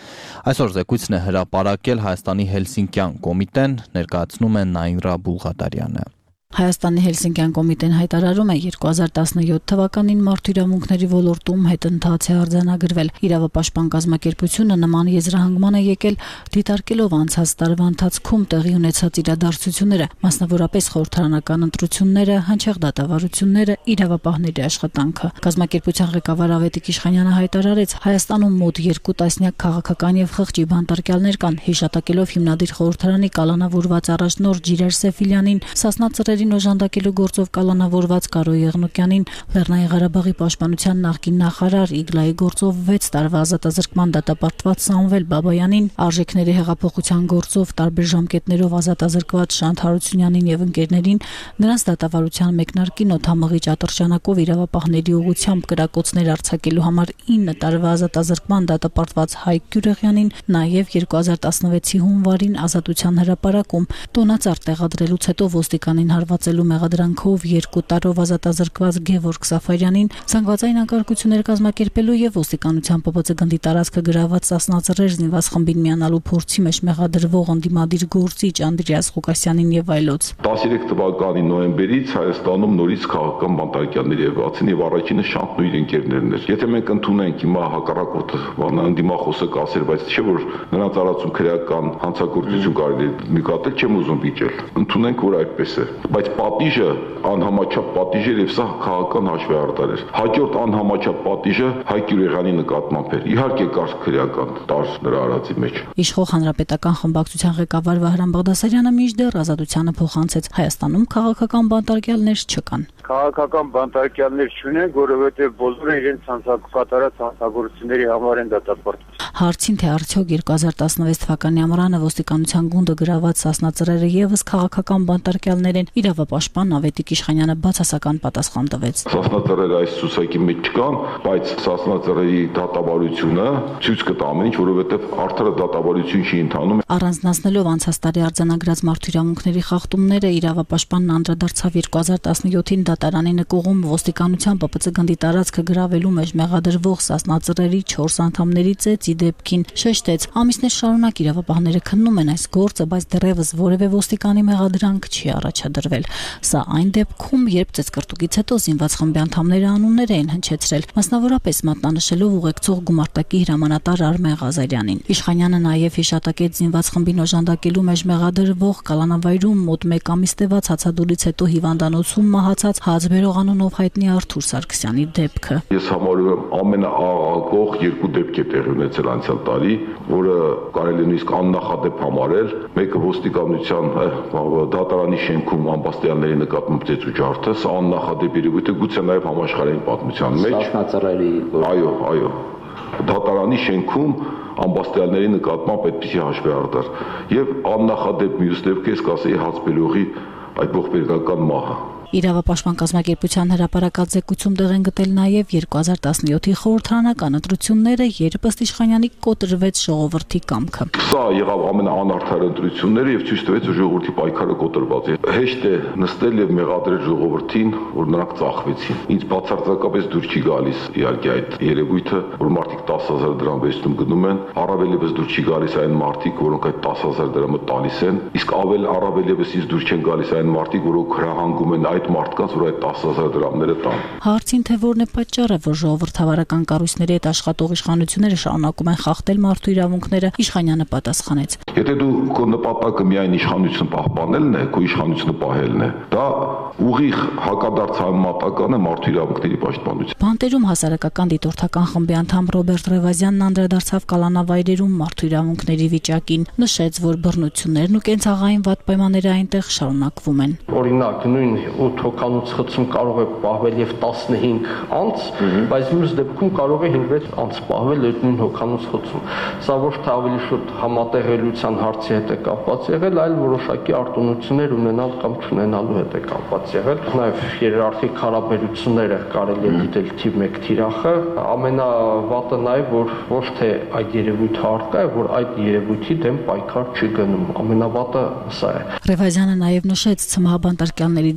A: Այսօր զեկույցն է հրապարակել Հայաստանի Հելսինկյան կոմիտեն, ներկայացնում է Նայիրա Բուլղատարյանը։
Q: Հայաստանի Հելսինկյան կոմիտեն հայտարարում է 2017 թվականին մարդու ոլորտում հետընթաց է արձանագրվել։ Իրավապաշտպան կազմակերպությունը նման եզրահանգման է եկել դիտարկելով անցած տարվա ընթացքում տեղի ունեցած իրադարձությունները, մասնավորապես խորհրդարանական ընտրությունները, հնչեղ դատավարությունները, իրավապահների աշխատանքը։ Կազմակերպության ղեկավար Ավետիք Իշխանյանը հայտարարեց, Հայաստանում մոտ 2 տասնյակ քաղաքական եւ խղճի բանտարկյալներ կան, հիշատակելով հիմնադիր խորհրդարանի կալանավորված առաջնորդ Ջիրեր Սեֆիլյանին, Սասնա օժանդակելու գործով կալանավորված Կարո Եղնուկյանին, Լեռնային Ղարաբաղի պաշտպանության նախկին նախարար Իգլայի գործով 6 տարվա ազատազրկման դատապարտված Սամվել Բաբայանին, արժեքների հեղափոխության գործով տարբեր ժամկետներով ազատազրկված Շանթ Հարությունյանին եւ ընկերներին, նրանց դատավարության մեկնարկին օդամղիչ ատրճանակով իրավապահների ուղղությամբ կրակոցներ արձակելու համար 9 տարվա ազատազրկման դատապարտված Հայկ Գյուրեղյանին, նաեւ 2016-ի հունվարին ազատության հրապարակում տոնածառ տեղադրելուց հետո ոստիկանին հարվածելու մեղադրանքով 2 տարով ազատազրկված Գևորգ Սաֆարյանին, զանգվածային անկարգություններ կազմակերպելու եւ ոստիկանության ՊՊՑ գնդի տարածքը գրաված Սասնածռեր զինված խմբին միանալու փորձի մեջ մեղադրվող ընդդիմադիր գործիչ Անդրեաս Ղուկասյանին եւ այլոց։
R: 13 թվականի նոյեմբերից Հայաստանում նորից քաղաքական բանտարկյալներ եղածին եւ առաջինը Շանթն ու իր ընկերներն էր։ Եթե մենք ընդունենք հիմա հակառակորդը ընդդիմախոսը կասեր, բայց չէ որ նրանց արածում քրեական հանցագործություն կարելի է նկատել, չեմ ուզում վիճել։ Ընդունենք որ այդպես է, բայց պատիժը անհամաչափ պատիժ էր եւ սա քաղաքական հաշվեհարդար էր։ Հաջորդ անհամաչափ պատիժը Հայկ Գյուրեղյանի նկատմամբ էր։ Իհարկե կար քրեական տարր նրա արածի մեջ։
Q: Իշխող հանրապետական խմբակցության ղեկավար Վահրամ Բաղդասարյանը մինչդեռ ազատությանը փոխանցեց, Հայաստանում քաղաքական բանտարկյալներ չկան։
S: Քաղաքական բանտարկյալներ չունեն, որովհետև բոլորը իրենց կատարած հանցագործությունների համար են դատապարտված։
Q: Հարցին թե արդյոք 2016 թվականի ամռանը ոստիկանության գունդը գրաված Սասնածռերը եւս քաղաքական բանտարկյալներ են, իրավապաշտպան Ավետիք Իշխանյանը բացասական պատասխան տվեց։
R: Սասնածռերը այս ցուցակի մեջ չկան, բայց Սասնածռերի դատավարությունը ցույց կտա ամեն ինչ, որովհետև արդարը դատավարություն չի ընթանում։
Q: Առանձնացնելով անցած տարի արձանագրած մարդու խախտումները, իրավապաշտպանն անդրադարձավ 2017-ին դատարանի նկողում ոստիկանության ՊՊՑ գնդի տարածքը գրավելու մեջ մեղադրվող Սասնածռերի 4 անդամների ծեծի դեպքին, շեշտեց, ամիսներ շարունակ իրավապահները քննում են այս գործը, բայց դեռևս որևէ ոստիկանի մեղադրանք չի առաջադրվել։ Սա այն դեպքում, երբ ծեծկռտուկից հետո զինված խմբի անդամները անուններ էին հնչեցրել, մասնավորապես մատնանշելով ուղեկցող գումարտակի հրամանատար Արմեն Ղազարյանին։ Իշխանյանը նաև հիշատակեց զինված խմբին օժանդակելու մեջ մեղադրվող կալանավայրում մոտ 1 ամիս տևած հացադուլից հետո հիվանդանոցում մահացած Հացբերող անունով հայտնի Արթուր Սարգսյանի դեպքը։
R: Ես համարում եմ ամենաաղաղակող 2 դեպք է տեղի ունեցել անցյալ տարի, որը կարելի է նույնիսկ աննախադեպ համարել։ Մեկը ոստիկանության դատարանի շենքում ամբաստիալների նկատմամբ ծեծու ջարդը, սա աննախադեպ երևույթ է, գուցե նաև համաշխարհային պատմության մեջ։ Սասնածռերի այո, դատարանի շենքում ամբաստիալների նկատմամբ այդպիսի հաշվեհարդար եւ աննախադեպ մյուս դեպքը ես կասեի Հացբերողի այդ ողբերգական մահը։
Q: Իրավապաշտպան կազմակերպության հրապարակած զեկույցում տեղ են գտել նաև 2017-ի խորհրդարանական ընտրությունները, երբ ըստ Իշխանյանի կոտրվեց ժողովրդի կամքը։
R: Սա եղավ ամենաանարդար ընտրությունները եւ ցույց տվեց, որ ժողովրդի պայքարը կոտրված է։ Հեշտ է նստել եւ մեղադրել ժողովրդին, որ նրանք ծախվեցին։ Ինձ բացարձակապես դուր չի գալիս իհարկե այդ երևույթը, որ մարդիկ 10,000 դրամ վերցնում գնում են, առավել եւս դուր չի գալիս այն մարդիկ, որոնք այդ 10,000 դրամը տալիս են, իսկ առավել եւս ինձ դուր չեն գալիս այն մարդիկ, որոնք հրահանգում են մարդկանց, որ այդ 10,000 դրամները տան։
Q: Հարցին թե որն է պատճառը, որ ժողովրդավարական կառույցների հետ աշխատող իշխանությունները շարունակում են խախտել մարդու իրավունքները, Իշխանյանը պատասխանեց.
R: Եթե դու քո նպատակը միայն իշխանությունը պահպանելն է, քո իշխանությունը պահելն է, դա ուղիղ հակադարձ համատական է մարդու իրավունքների պաշտպանություն։
Q: Բանտերում հասարակական դիտորդական խմբի անդամ Ռոբերտ Ռևազյանն անդրադարձավ կալանավայրերում մարդու իրավունքների վիճակին, նշեց, որ բռնություններն ու կենցաղային վատ պայմանները այնտեղ շարունակվում են։
P: Օրինակ, նույն 8 հոգանոց խցում կարող է պահվել եւ 15 անց, բայց մյուս դեպքում կարող է 5-6 անց պահվել այդ նույն հոգանոց խցում։ Սա ոչ թե ավելի շուտ համատեղելիության հարցի հետ է կապված եղել, այլ որոշակի արտոնություններ ունենալ կամ չունենալու հետ է կապված եղել։ Նաեւ երարխիկ հարաբերությունները կարելի է դիտել թիվ 1 թիրախը, ամենավատը նաեւ որ ոչ թե այդ երևույթը արկա է, որ այդ երևույթի դեմ պայքար չի գնում։ Ամենավատը սա է։
Q: Ռևազյանը նաեւ նշեց ցմահաբանտարկյալներից եւ ոչ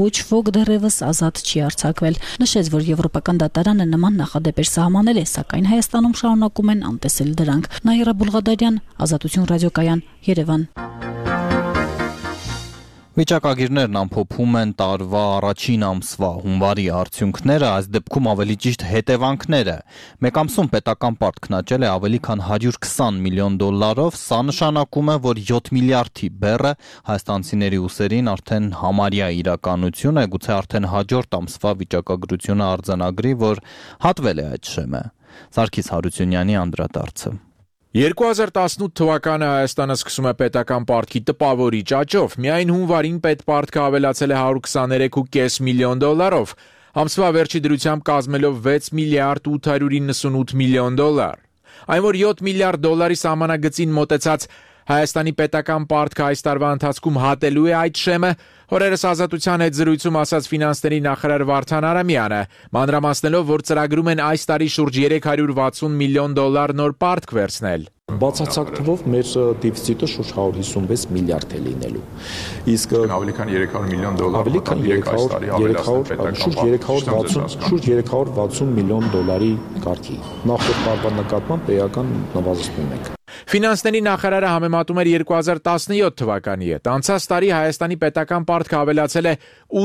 Q: ոչ ոք դեռևս ազատ չի արձակվել։ Նշեց, որ Եվրոպական դատարանը նման նախադեպեր սահմանել է, սակայն Հայաստանում շարունակում են անտեսել դրանք։ Նաիրա Բուլղադարյան, Ազատություն ռադիոկայան, Երևան։
A: Վիճակագիրներն ամփոփում են տարվա առաջին ամսվա հունվարի արդյունքները, այս դեպքում ավելի ճիշտ հետևանքները։ Մեկ ամսում պետական պարտքն աճել է ավելի քան $120 միլիոն, սա նշանակում է, որ 7 միլիարդի բեռը հայաստանցիների ուսերին արդեն համարյա իրականություն է, գուցե արդեն հաջորդ ամսվա վիճակագրությունը արձանագրի, որ հատվել է այդ շեմը։ Սարգիս Հարությունյանի անդրադարձը։
T: 2018 թվականը Հայաստանը սկսում է պետական պարտքի տպավորիչ աճով, միայն հունվարին պետպարտքը ավելացել է $123.5 միլիոն, ամսվա վերջի դրությամբ կազմելով $6 միլիարդ 898 միլիոն։ Այն, որ $7 միլիարդ սահմանագծին մոտեցած Հայաստանի պետական պարտքը այս տարվա ընթացքում հատելու է այդ շեմը, օրերս Ազատության հետ զրույցում ասաց ֆինանսների նախարար Վարդան Արամյանը, մանրամասնելով, որ ծրագրում են այս տարի շուրջ $360 միլիոն նոր պարտք վերցնել։
U: Բացարձակ թվով մեր դեֆիցիտը շուրջ 156 միլիարդ է լինելու։ Իսկ
B: ավելի քան $300 միլիոն
U: ավելի քան 360 միլիոն դոլարի կարգի։ Նախորդ տարվա նկատմամբ էական նվազեցնում ենք։
T: Ֆինանսների նախարարը համեմատում էր 2017 թվականի հետ։ Անցած տարի Հայաստանի պետական պարտքը ավելացել է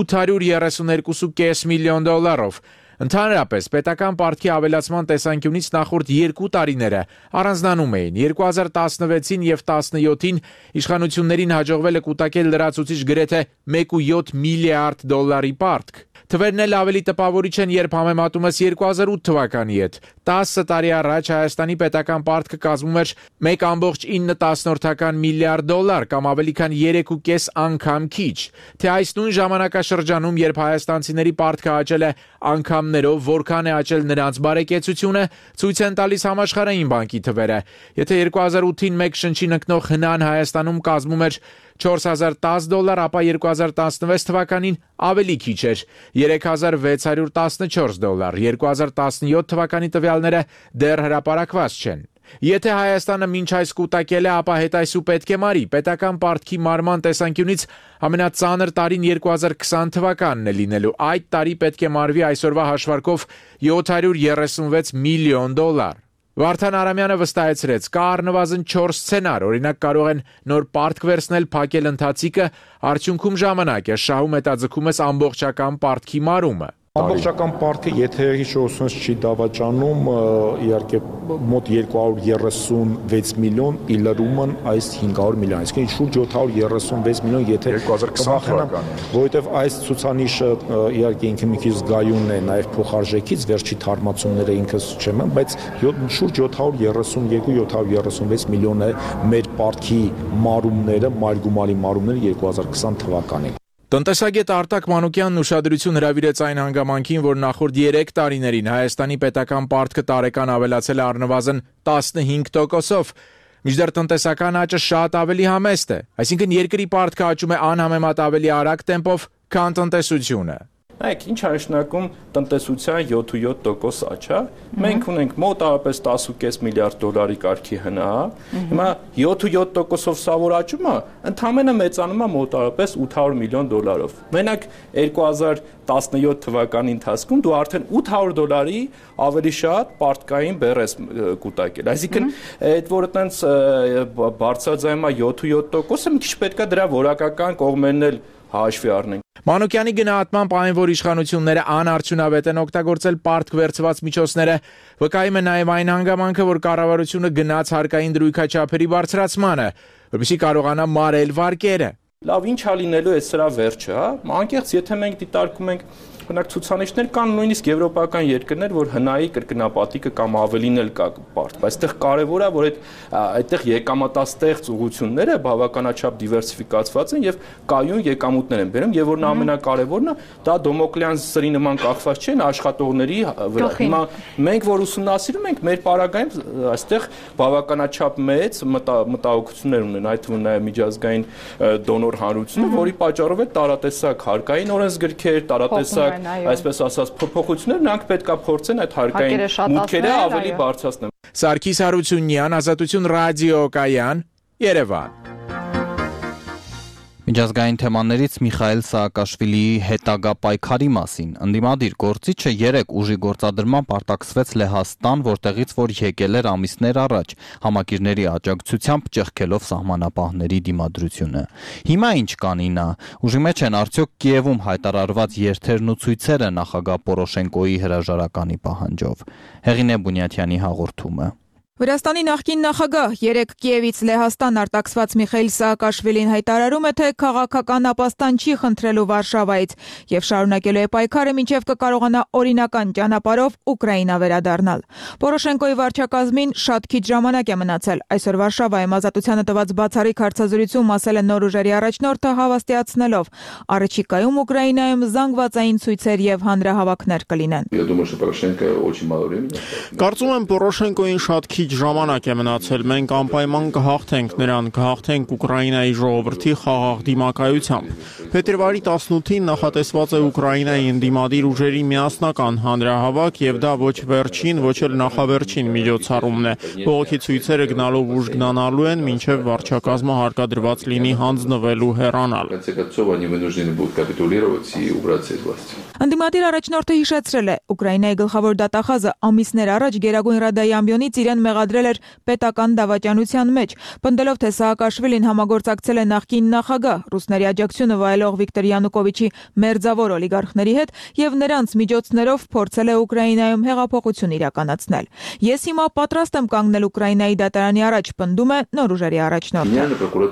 T: $832.5 միլիոն։ Ընդհանրապես, պետական պարտքի ավելացման տեսանկյունից նախորդ 2 տարիները առանձնանում էին։ 2016-ին և 2017-ին իշխանություններին հաջողվել է կուտակել լրացուցիչ գրեթե $1.7 միլիարդ պարտք։ Թվերն էլ ավելի տպավորիչ են, երբ համեմատում ես 2008 թվականի հետ։ 10 տարի առաջ Հայաստանի պետական պարտքը կազմում էր $1.9 միլիարդ կամ ավելի քան 3.5 անգամ քիչ։ Թե այս նույն ժամանակաշրջանում, երբ հայաստանցիների պարտքը աճել է անգամներով, որքան է աճել նրանց բարեկեցությունը, ցույց են տալիս համաշխարհային բանկի թվերը։ Եթե 2008-ին մեկ շնչի ընկնող հնան Հայաստանում կազմում էր $4,010, ապա 2016 թվականին ավելի քիչ էր՝ $3,614։ 2017 թվականի տվյալները դեռ հրապարակված չեն։ Եթե Հայաստանը մինչ այս կուտակել է, ապա հետայսու պետք է մարի։ Պետական պարտքի մարման տեսանկյունից ամենածանր տարին 2020 թվականն է լինելու։ Այդ տարի պետք է մարվի այսօրվա հաշվարկով $736 միլիոն։ Վարդան Արամյանը վստահեցրեց, կա առնվազն 4 սցենար, օրինակ կարող են նոր պարտք վերցնել, փակել ընթացիկը, արդյունքում ժամանակ է, շահում հետաձգում ես ամբողջական պարտքի մարումը։
U: Ամբողջական պարտքը, եթե հիշողությունս չի դավաճանում, իհարկե մոտ 236 միլիոն, իլրումն այս 500 միլիոն, այսինքն շուրջ 736 միլիոն, եթե
B: 2020 թվականին,
U: որովհետև այս ցուցանիշը իհարկե ինքը մի քիչ զգայուն է նաև փոխարժեքից, վերջի թարմացումները ինքս չեմ, բայց շուրջ 732-736 միլիոն է մեր պարտքի մարումները, մայրգումարի մարումները 2020 թվականին։
T: Տնտեսագետ Արտակ Մանուկյանն ուշադրություն հրավիրեց այն հանգամանքին, որ նախորդ 3 տարիներին Հայաստանի պետական պարտքը տարեկան ավելացել է առնվազն 15%-ով, մինչդեռ տնտեսական աճը շատ ավելի համեստ է, այսինքն երկրի պարտքը աճում է անհամեմատ ավելի արագ տեմպով, քան տնտեսությունը։
V: Նայեք, ինչ է նշանակում տնտեսության 7.7% աճ, հա։ Մենք ունենք մոտավորապես $10.5 միլիարդ կարգի հնա, հիմա 7.7%-ով սա որ աճում է, ընդամենը մեծանում է մոտավորապես $800 միլիոն։ Մենակ 2017 թվականի ընթացքում դու արդեն $800 ավելի շատ պարտքային բեռ ես կուտակել։ Այսինքն, այդ որ այտենց բարձրաձայնումա 7.7%-ը մի քիչ պետք է դրա որակական կողմերն էլ հաշվի առնենք։
T: Մանուկյանի գնահատմամբ այն, որ իշխանությունները անարդյունավետ են օգտագործել պարտք վերցված միջոցները, վկայում է նաև այն հանգամանքը, որ կառավարությունը գնաց հարկային դրույքաչափերի բարձրացմանը, որպեսզի կարողանա մարել վարկերը։
V: Լավ, ինչ է լինելու է սրա վերջը, հա։ Անկեղծ, եթե մենք դիտարկում ենք Օրինակ ցուցանիշներ կան նույնիսկ եվրոպական երկրներ, որ հնայի կրկնապատիկը կամ ավելին էլ կա պարտ, բայց այդտեղ կարևոր է, որ այդտեղ եկամտաստեղծ ուղղությունները բավականաչափ դիվերսիֆիկացված են եւ կայուն եկամուտներ են բերում, եւ որն ամենակարևորն է, դա Դոմոկլեան սրի նման կախված չէ աշխատողների վրա։ Հիմա մենք որ ուսումնասիրում ենք, մեր պարագայում այստեղ բավականաչափ մեծ մտահոգություններ ունեն, այդ թվում նաեւ միջազգային դոնոր հանրությունը, որի պատճառով է տարատեսակ հարկային օրենսգրքեր, տարատեսակ այսպես ասած փոփոխություններ, նրանք պետքա փորձեն այդ հարկային մուտքերը ավելի բարձրացնել։
T: Սարգիս Հարությունյան, Ազատություն ռադիոկայան, Երևան։
A: Միջազգային թեմաներից Միխայել Սաակաշվիլիի հետագա պայքարի մասին ընդդիմադիր գործիչը 3 ուժի գործադրմամբ արտաքսվեց Լեհաստան, որտեղից որ եկել էր ամիսներ առաջ, համակիրների աջակցությամբ ճեղքելով սահմանապահների դիմադրությունը։ Հիմա ինչ կանի նա, ուժի մեջ են արդյոք Կիևում հայտարարված երթերն ու ցույցերը նախագահ Պորոշենկոյի հրաժարականի պահանջով։ Հեղինե Բունյաթյանի հաղորդումը։
D: Վրաստանի նախկին նախագահ 3 Կիևից Լեհաստան արտաքսված Միխայել Սաակաշվիլին հայտարարում է, թե քաղաքական ապաստան չի խնդրելու Վարշավայից եւ շարունակելու է պայքարը, մինչեւ կկարողանա օրինական ճանապարհով Ուկրաինա վերադառնալ։ Պորոշենկոյի վարչակազմին շատ քիչ ժամանակ է մնացել։ Այսօր Վարշավայում Ազատությանը տված բացառիկ հարցազրույցում ասել է նոր ուժերի առաջնորդը, հավաստիացնելով, առաջիկայում Ուկրաինայում զանգվածային ցույցեր եւ հանրահավաքներ կլինեն։
U: Կարծում եմ Պորոշենկոյին շատ քիչ ժամանակ է մնացել, մենք անպայման կհաղթենք նրան, կհաղթենք Ուկրաինայի ժողովրդի խաղաղ դիմակայությամբ։ Փետրվարի 18-ին նախատեսված է Ուկրաինայի ընդդիմադիր ուժերի միասնական հանրահավաք եւ դա ոչ վերջին, ոչ էլ նախավերջին միջոցառումն է։ Բողոքի ցույցերը գնալով ուժ գնանալու են, մինչեւ վարչակազմը հարկադրված լինի հանձնվելու հեռանալ։
D: Ընդդիմադիր առաջնորդը հիշեցրել է, Ուկրաինայի գլխավոր դատախազը ամիսներ առաջ Գերագույն Ռադայի ամբիոնից իրեն մեղադրել էր պետական դավաճանության մեջ, պնդելով, թե Սաակաշվիլին համագործակցել է նախկին նախագահ, ռուսների աջակցությունը վայելող Վիկտոր Յանուկովիչի մերձավոր օլիգարխների հետ եւ նրանց միջոցներով փորձել է Ուկրաինայում հեղափոխություն իրականացնել։ Ես հիմա պատրաստ եմ կանգնել Ուկրաինայի դատարանի առաջ, պնդում է նոր ուժերի առաջնորդը։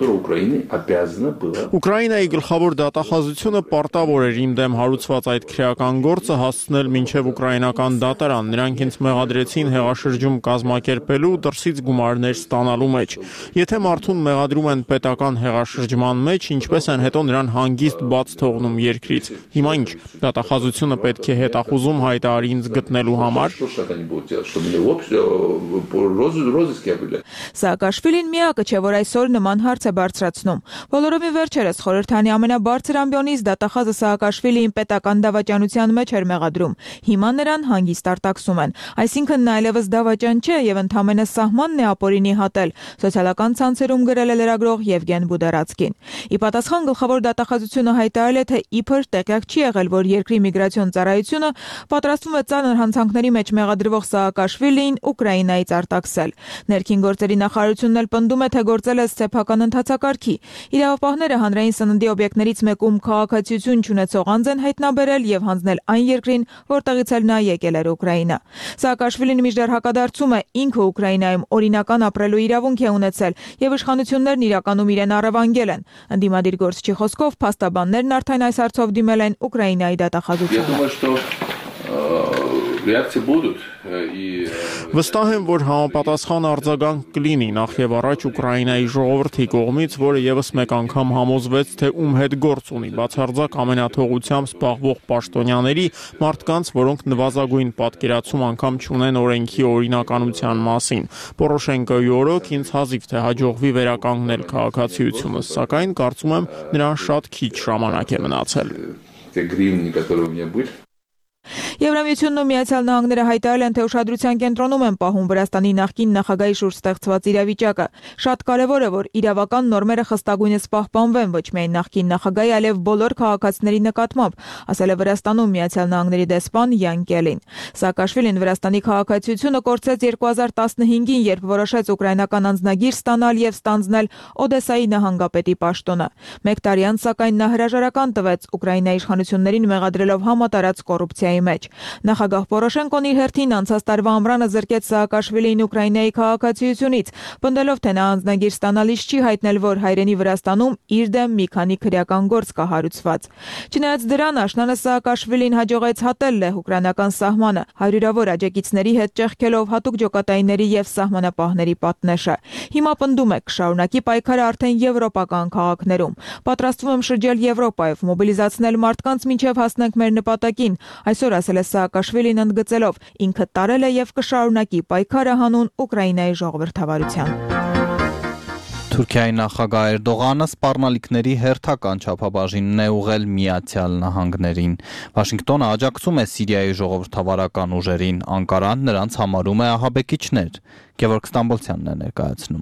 U: Ուկրաինայի գլխավոր դատախազությունը պարտավոր էր իմ դեմ հարուցված այդ քրեական գործը հասցնել մինչև ուկրաինական դատարան։ Նրանք ինձ մեղադրեցին հեղաշրջում կազմակերպելու դրսից գումարներ ստանալու մեջ։ Եթե մարդուն մեղադրում են պետական հեղաշրջման մեջ, ինչպես են հետո նրան հանգիստ բաց թողնում երկրից։ Հիմա ինչ, դատախազությունը պետք է հետախուզում հայտարարի ինձ գտնելու համար։
D: Սաակաշվիլին միակը չէ, որ այսօր նման հարց է բարձրացնում։ Բոլորովին վերջերս խորհրդանի ամենաբարձր ամբիոնից դատախազը Սաակաշվիլիին պետական դավաճանության մեջ էր մեղադրում։ Հիմա նրան հանգիստ արտաքսում են։ Այսինքն նա այլևս դավաճան չէ եւ ընդհանրապես սահմանն է ապօրինի հատել, սոցիալական ցանցերում գրել է լրագրող Եվգեն Բուդարացկին։ Ի պատասխան գլխավոր դատախազությունը հայտարարել է, թե իբր տեղյակ չի եղել, որ երկրի միգրացիոն ծառայությունը պատրաստվում է ծանր հանցանքների մեջ մեղադրվող Սաակաշվիլիին Ուկրաինայից արտաքսել։ Ներքին գործերի նախարարությունն էլ պնդում է, թե գործել է սեփական ընթացակարգի։ Իրավապահները հանրային սննդի օբյեկտներից մեկում քաղաքացիություն չունեցող անձ են հայտնաբերել եւ հանձնել այն երկրին, որտեղից էլ նա եկել էր Ուկրաինա։ Սաակաշվիլին մինչդեռ հակադարձում է, ինքը Ուկրաինայում օրինական ապրելու իրավունք է ունեցել եւ իշխանություններն իրականում իրեն առևանգել են։ Ընդդիմադիր գործչի խոսքով փաստաբաններն արդեն այս հարցով դիմել են Ուկրաինայի դատախազությանը։
U: Վստահ եմ, որ համապատասխան արձագանք կլինի նախ եւ առաջ Ուկրաինայի ժողովրդի կողմից, որը եւս մեկ անգամ համոզվեց, թե ում հետ գործ ունի, բացարձակ ամենաթողությամբ զբաղվող պաշտոնյաների, մարդկանց, որոնք նվազագույն պատկերացում անգամ չունեն օրենքի օրինականության մասին։ Պորոշենկոյի օրոք ինձ հազիվ թե հաջողվի վերականգնել քաղաքացիությունը, սակայն կարծում եմ նրան շատ քիչ ժամանակ է մնացել։
D: Եվրամիությունն ու Միացյալ Նահանգները հայտարարել են, թե ուշադրության կենտրոնում են պահում Վրաստանի նախկին նախագահի շուրջ ստեղծված իրավիճակը։ Շատ կարևոր է, որ իրավական նորմերը խստագույնս պահպանվեն ոչ միայն նախկին նախագահի, այլև բոլոր քաղաքացիների նկատմամբ, ասել է Վրաստանում Միացյալ Նահանգների դեսպան Յան Կելին։ Սաակաշվիլին Վրաստանի քաղաքացիությունը կորցրեց 2015-ին, երբ որոշեց ուկրաինական անձնագիր ստանալ եւ ստանձնել Օդեսայի նահանգապետի պաշտոնը։ Մեկ տարի անց, սակայն նա հրաժարական տվեց Ուկրաինայի իշխանություններին մեղադրելով համատարած կոռուպցիայի մեջ։ Նախագահ Պորոշենկոն իր հերթին անցած տարվա ամռանը զրկեց Սաակաշվիլիին Ուկրաինայի քաղաքացիությունից, պնդելով, թե նա անձնագիր ստանալիս չի հայտնել, որ հայրենի Վրաստանում իր դեմ մի քանի քրեական գործ կա հարուցված։ Չնայած դրան, աշնանը Սաակաշվիլին հաջողեց հատել լեհ-ուկրաինական սահմանը, հարյուրավոր աջակիցների հետ ճեղքելով հատուկ ջոկատայինների եւ սահմանապահների պատնեշը։ Հիմա պնդում է, կշարունակի պայքարը արդեն եվրոպական քաղաքներում։ Պատրաստվում եմ շրջել Եվրոպայով, մոբիլիզացնել մարդկանց մինչև հասնենք մեր նպատակին։ Այսօր ասել է Սաակաշվիլին ընդգծելով, ինքը տարել է եւ կշարունակի պայքարը հանուն Ուկրաինայի ժողովրդավարության։
A: Թուրքիայի նախագահ Էրդողանը սպառնալիքների հերթական չափաբաժինն է ուղղել Միացյալ Նահանգներին։ Վաշինգտոնը աջակցում է Սիրիայի ժողովրդավարական ուժերին, Անկարան նրանց համարում է ահաբեկիչներ։ Գևորգ Ստամբոլցյանն է ներկայացնում։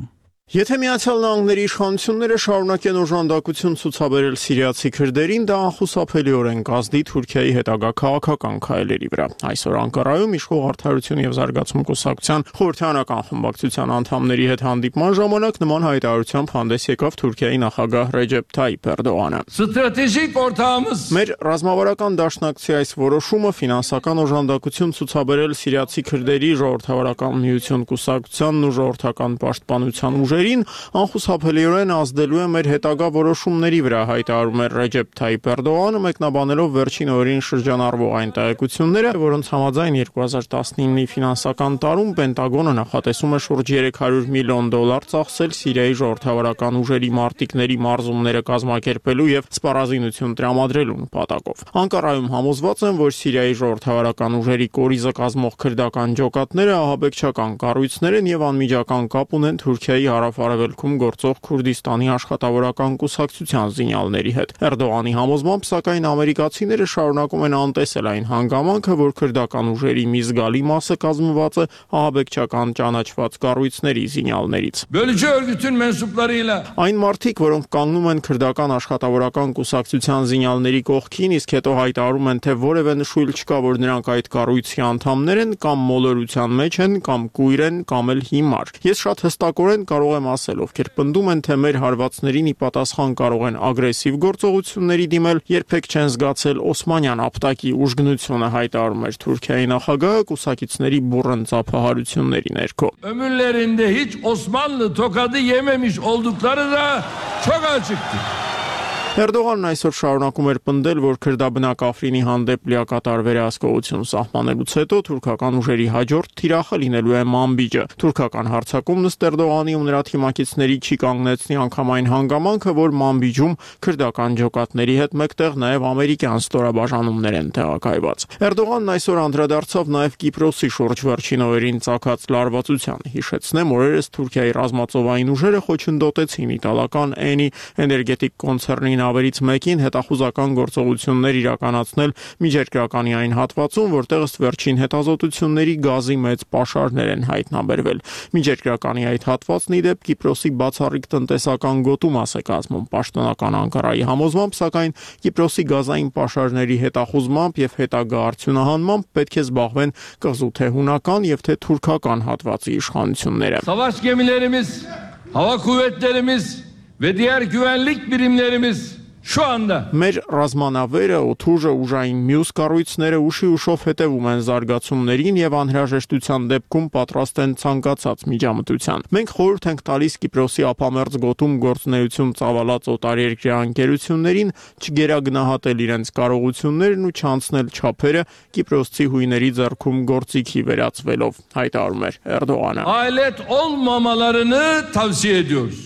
G: Եթե Միացյալ Նահանգների իշխանությունները շարունակեն օժանդակություն ցուցաբերել սիրիացի քրդերին, դա անխուսափելիորեն կազդի Թուրքիայի հետագա քաղաքական քայլերի վրա։ Այսօր Անկարայում իշխող Արդարություն եւ զարգացում կուսակցության խորհրդարանական խմբակցության անդամների հետ հանդիպման ժամանակ նման հայտարարությամբ հանդես եկավ Թուրքիայի նախագահ Ռեջեփ Թայիփ Էրդողանը։
I: Ստրատեգիկ օրտամız
G: Մեր ռազմավարական դաշնակցի այս որոշումը ֆինանսական օժանդակություն ցուցաբերել սիրիացի քրդերի ժողովրդավարական միություն կուսակցությանն ու ժողովրդական պաշտպանության ուժերին անխուսափելիորեն ազդելու է մեր հետագա որոշումների վրա, հայտարարում է Ռեջեփ Թայիփ Էրդողանը, մեկնաբանելով վերջին օրերին շրջանառվող այն տեղեկությունները, որոնց համաձայն 2019-ի ֆինանսական տարում Պենտագոնը նախատեսում է շուրջ $300 միլիոն ծախսել Սիրիայի ժողովրդավարական ուժերի մարտիկների մարզումները կազմակերպելու եւ սպառազինություն տրամադրելու նպատակով։ Անկարայում համոզված են, որ Սիրիայի ժողովրդավարական ուժերի կորիզը կազմող քրդական ջոկատները ահաբեկչական կառույցներ են եւ անմիջական կապ ունեն Թուրքիայի հարավ-արևելքում գործող Քուրդիստանի աշխատավորական կուսակցության զինյալների հետ։ Էրդողանի համոզմամբ, սակայն ամերիկացիները շարունակում են անտեսել այն հանգամանքը, որ քրդական ուժերի մի զգալի մասը կազմված է ահաբեկչական ճանաչված կառույցների զինյալներից։
I: Bölücü örgütün mensuplarıyla
G: Այն մարդիկ, որոնք կանգնում են քրդական աշխատավորական կուսակցության զինյալների կողքին, իսկ հետո հայտարարում են, թե որևէ նշույլ չկա, որ նրանք այդ կառույցի անդամներ են, կամ մոլորության մեջ են, կամ կույր են, կամ էլ հիմար։ Ես շատ հստակորեն կարող եմ ասել, ովքեր պնդում են, թե մեր հարվածներին ի պատասխան կարող են ագրեսիվ գործողությունների դիմել, երբեք չեն զգացել օսմանյան ապտակի ուժգնությունը, հայտարարում էր Թուրքիայի նախագահը կուսակիցների բուռն ծափահարությունների ներքո։
I: ömürlerinde hiç Osmanlı tokadı yememiş oldukları da çok açıktır.
G: Էրդողանն այսօր շարունակում էր պնդել, որ քրդաբնակ Աֆրինի հանդեպ լիակատար վերահսկողություն սահմանելուց հետո թուրքական ուժերի հաջորդ թիրախը լինելու է Մանբիջը։ Թուրքական հարձակումն ըստ Էրդողանի ու նրա թիմակիցների չի կանգնեցնի անգամ այն հանգամանքը, որ Մանբիջում քրդական ջոկատների հետ մեկտեղ նաև ամերիկյան ստորաբաժանումներ են տեղակայված։ Էրդողանն այսօր անդրադարձավ նաև Կիպրոսի շուրջ վերջին օրերին ծագած լարվածությանը։ Հիշեցնեմ, օրերս Թուրքիայի ռազմածովային ուժերը խոչընդոտեցին իտալական Էնի էներգետիկ կոնցեռնի նավերից մեկին հետախուզական գործողություններ իրականացնել Միջերկրականի այն հատվածում, որտեղ ըստ վերջին հետազոտությունների գազի մեծ պաշարներ են հայտնաբերվել։ Միջերկրականի այդ հատվածն ի դեպ Կիպրոսի բացառիկ տնտեսական գոտումաս է կազմում պաշտոնական Անկարայի համոզմամբ, սակայն Կիպրոսի գազային պաշարների հետախուզմամբ եւ հետագա արդյունահանմամբ պետք է զբաղվեն կղզու թե հունական եւ թե թուրքական հատվածի իշխանությունները։
I: Savaş gemilerimiz, hava kuvvetlerimiz ve diğer güvenlik birimlerimiz şu anda
G: Մեր ռազմանավերը, օթուժը, ուժային մյուս կառույցները ուշի ուշով հետևում են զարգացումներին եւ անհրաժեշտության դեպքում պատրաստ են ցանկացած միջամտության։ Մենք խորհուրդ ենք տալիս Կիպրոսի ափամերձ գոտում գործունեություն ծավալած օտարերկրյա ընկերություններին չգերագնահատել իրենց կարողություններն ու չանցնել չափերը Կիպրոսցի հույների ձեռքում գործիքի վերածվելով, հայտարարում էր Էրդողանը։
I: alet olmamalarını tavsiye ediyoruz.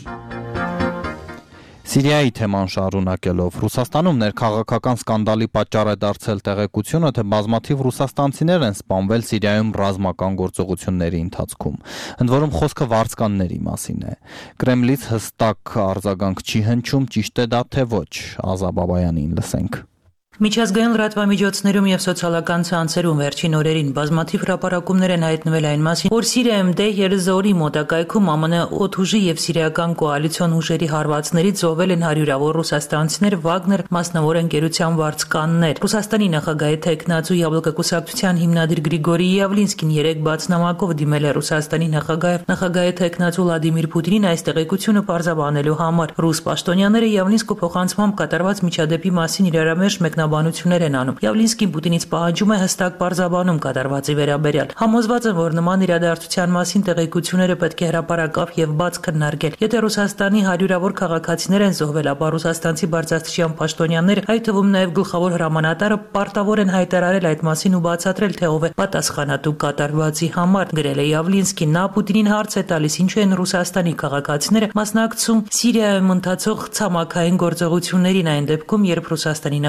A: Սիրիայի թեման շարունակելով Ռուսաստանում ներքաղաքական սկանդալի պատճառ է դարձել տեղեկությունը, թե բազմաթիվ ռուսաստանցիներ են սպանվել Սիրիայում ռազմական գործողությունների ընթացքում, ընդ որում խոսքը վարձկանների մասին է։ Կրեմլից հստակ արձագանք չի հնչում, ճիշտ է դա թե ոչ, Ազա Բաբայանին լսենք։
W: Միջազգային լրատվամիջոցներում եւ սոցիալական ցանցերում վերջին օրերին բազմաթիվ հրապարակումներ են հայտնվել այն մասին, որ Սիրիայում Դեյր-Զորի մոտակայքում ԱՄՆ օդուժի եւ սիրիական կոալիցիոն ուժերի հարվածներից զոհվել են հարյուրավոր ռուսաստանցիներ, Վագներ մասնավոր ընկերության վարձկաններ։ Ռուսաստանի նախագահի տեխնացու Յաբլոկակուսակցության հիմնադիր Գրիգորի Յավլինսկին 3 բացնամակով դիմել է Ռուսաստանի նախագահի տեխնացու Վլադիմիր Պուտինին այս տեղեկությունը պարզաբանելու համար։ Ռուս պաշտոնյաները Յավլինսկու փոխանցմամբ կատարված միջադեպի մասին իրարամերժ մեկնաբանություններ են անում։ Յավլինսկին Պուտինից պահանջում է հստակ պարզաբանում կատարվածի վերաբերյալ։ Համոզված են, որ նման իրադարձության մասին տեղեկությունները պետք է հրապարակավ եւ բաց քննարկել։ Եթե Ռուսաստանի հարյուրավոր քաղաքացիներ են զոհվել, ապա ռուսաստանցի բարձրաստիճան պաշտոնյաները, այդ թվում նաեւ գլխավոր հրամանատարը, պարտավոր են հայտարարել այդ մասին ու բացատրել, թե ով է պատասխանատու կատարվածի համար, գրել է Յավլինսկին։ Նա Պուտինին հարց է տալիս, ինչու են Ռուսաստանի քաղաքացիները մասնակցում Սիրիայում ընթացող ցամաքային գործողություններին այն դեպքում, երբ Ռուսաստանի նախագահը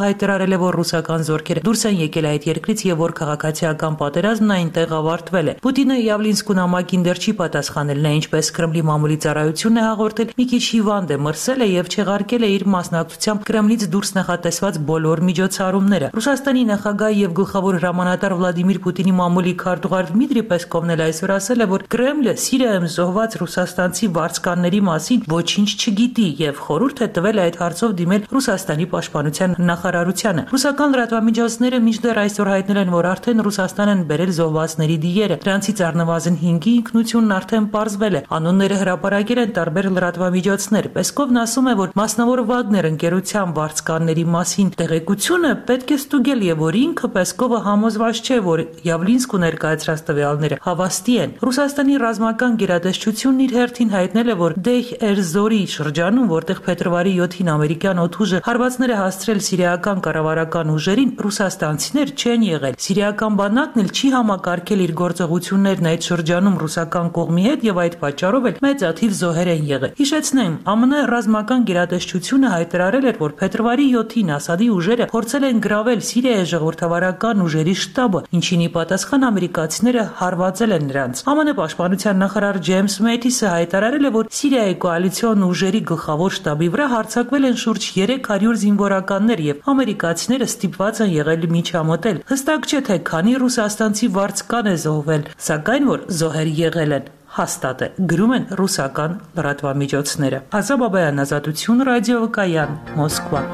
W: հայտարարել է, որ ռուսական զորքերը դուրս են եկել այդ երկրից եւ որ քաղաքացիական պատերազմն այնտեղ ավարտվել է։ Պուտինը Yavlinsk նամակին դեռ չի պատասխանել, նա ինչպես Կրեմլի մամուլի ծառայությունն է հաղորդել, մի քիչ հիվանդ է, մրսել է եւ չեղարկել է իր մասնակցությամբ Կրեմլից դուրս նախատեսված բոլոր միջոցառումները։ Ռուսաստանի նախագահ եւ գլխավոր հրամանատար Վլադիմիր Պուտինի մամուլի քարտուղար Դմիտրի Պեսկովն էլ այսօր ասել է, որ Կրեմլը Սիրիայում զոհված ռուսաստանցի վարձկանների մասին ոչինչ չգիտի եւ խորհուրդ է տվել այդ հարցով դիմել Ռուսաստանի պաշտպանության նախարարությանը։ Ռուսական լրատվամիջոցները մինչդեռ այսօր հայտնել են, որ արդեն Ռուսաստան են բերել զոհվածների դիերը։ Դրանցից առնվազն 5-ի ինքնությունն արդեն պարզվել է։ Անունները հրապարակել են տարբեր լրատվամիջոցներ։ Պեսկովն ասում է, որ մասնավոր Վագներ ընկերության վարձկանների մասին տեղեկությունը պետք է ստուգել եւ որ ինքը Պեսկովը համոզված չէ, որ Yavlinsk ներկայացրած տվյալները հավաստի են։ Ռուսաստանի ռազմական գերատեսչությունն իր հերթին հայտնել է, որ Դեյհ Էրզորի շրջանում, որտեղ փետրվարի 7-ին ամերիկյան օդուժը հարվածներ է հասցրել սիրիական կառավարական ուժերին, ռուսաստանցիներ չեն եղել։ Սիրիական բանակն էլ չի համակարգել իր գործողություններն այդ շրջանում ռուսական կողմի հետ եւ այդ պատճառով էլ մեծաթիվ զոհեր են եղել։ Հիշեցնեմ, ԱՄՆ ռազմական գերատեսչությունը հայտարարել էր, որ փետրվարի 7-ին Ասադի ուժերը փորձել են գրավել Սիրիայի ժողովրդավարական ուժերի շտաբը, ինչին ի պատասխան ամերիկացիները հարվածել են նրանց։ ԱՄՆ պաշտպանության նախարար Ջեյմս Մեթիսը հայտարարել է, որ Սիրիայի կոալիցիոն ուժերի գլխավոր շտաբի վրա հարձակվել են շուրջ 300 զինվորականներ եւ ամերիկացիները ստիպված են եղել միջամտել։ Հստակ չէ, թե քանի ռուսաստանցի վարձկան է զոհվել, սակայն որ զոհեր եղել են հաստատ է, գրում են ռուսական լրատվամիջոցները։ Ազատ Բաբայան, Ազատություն, ռադիո Կայան, Մոսկվա։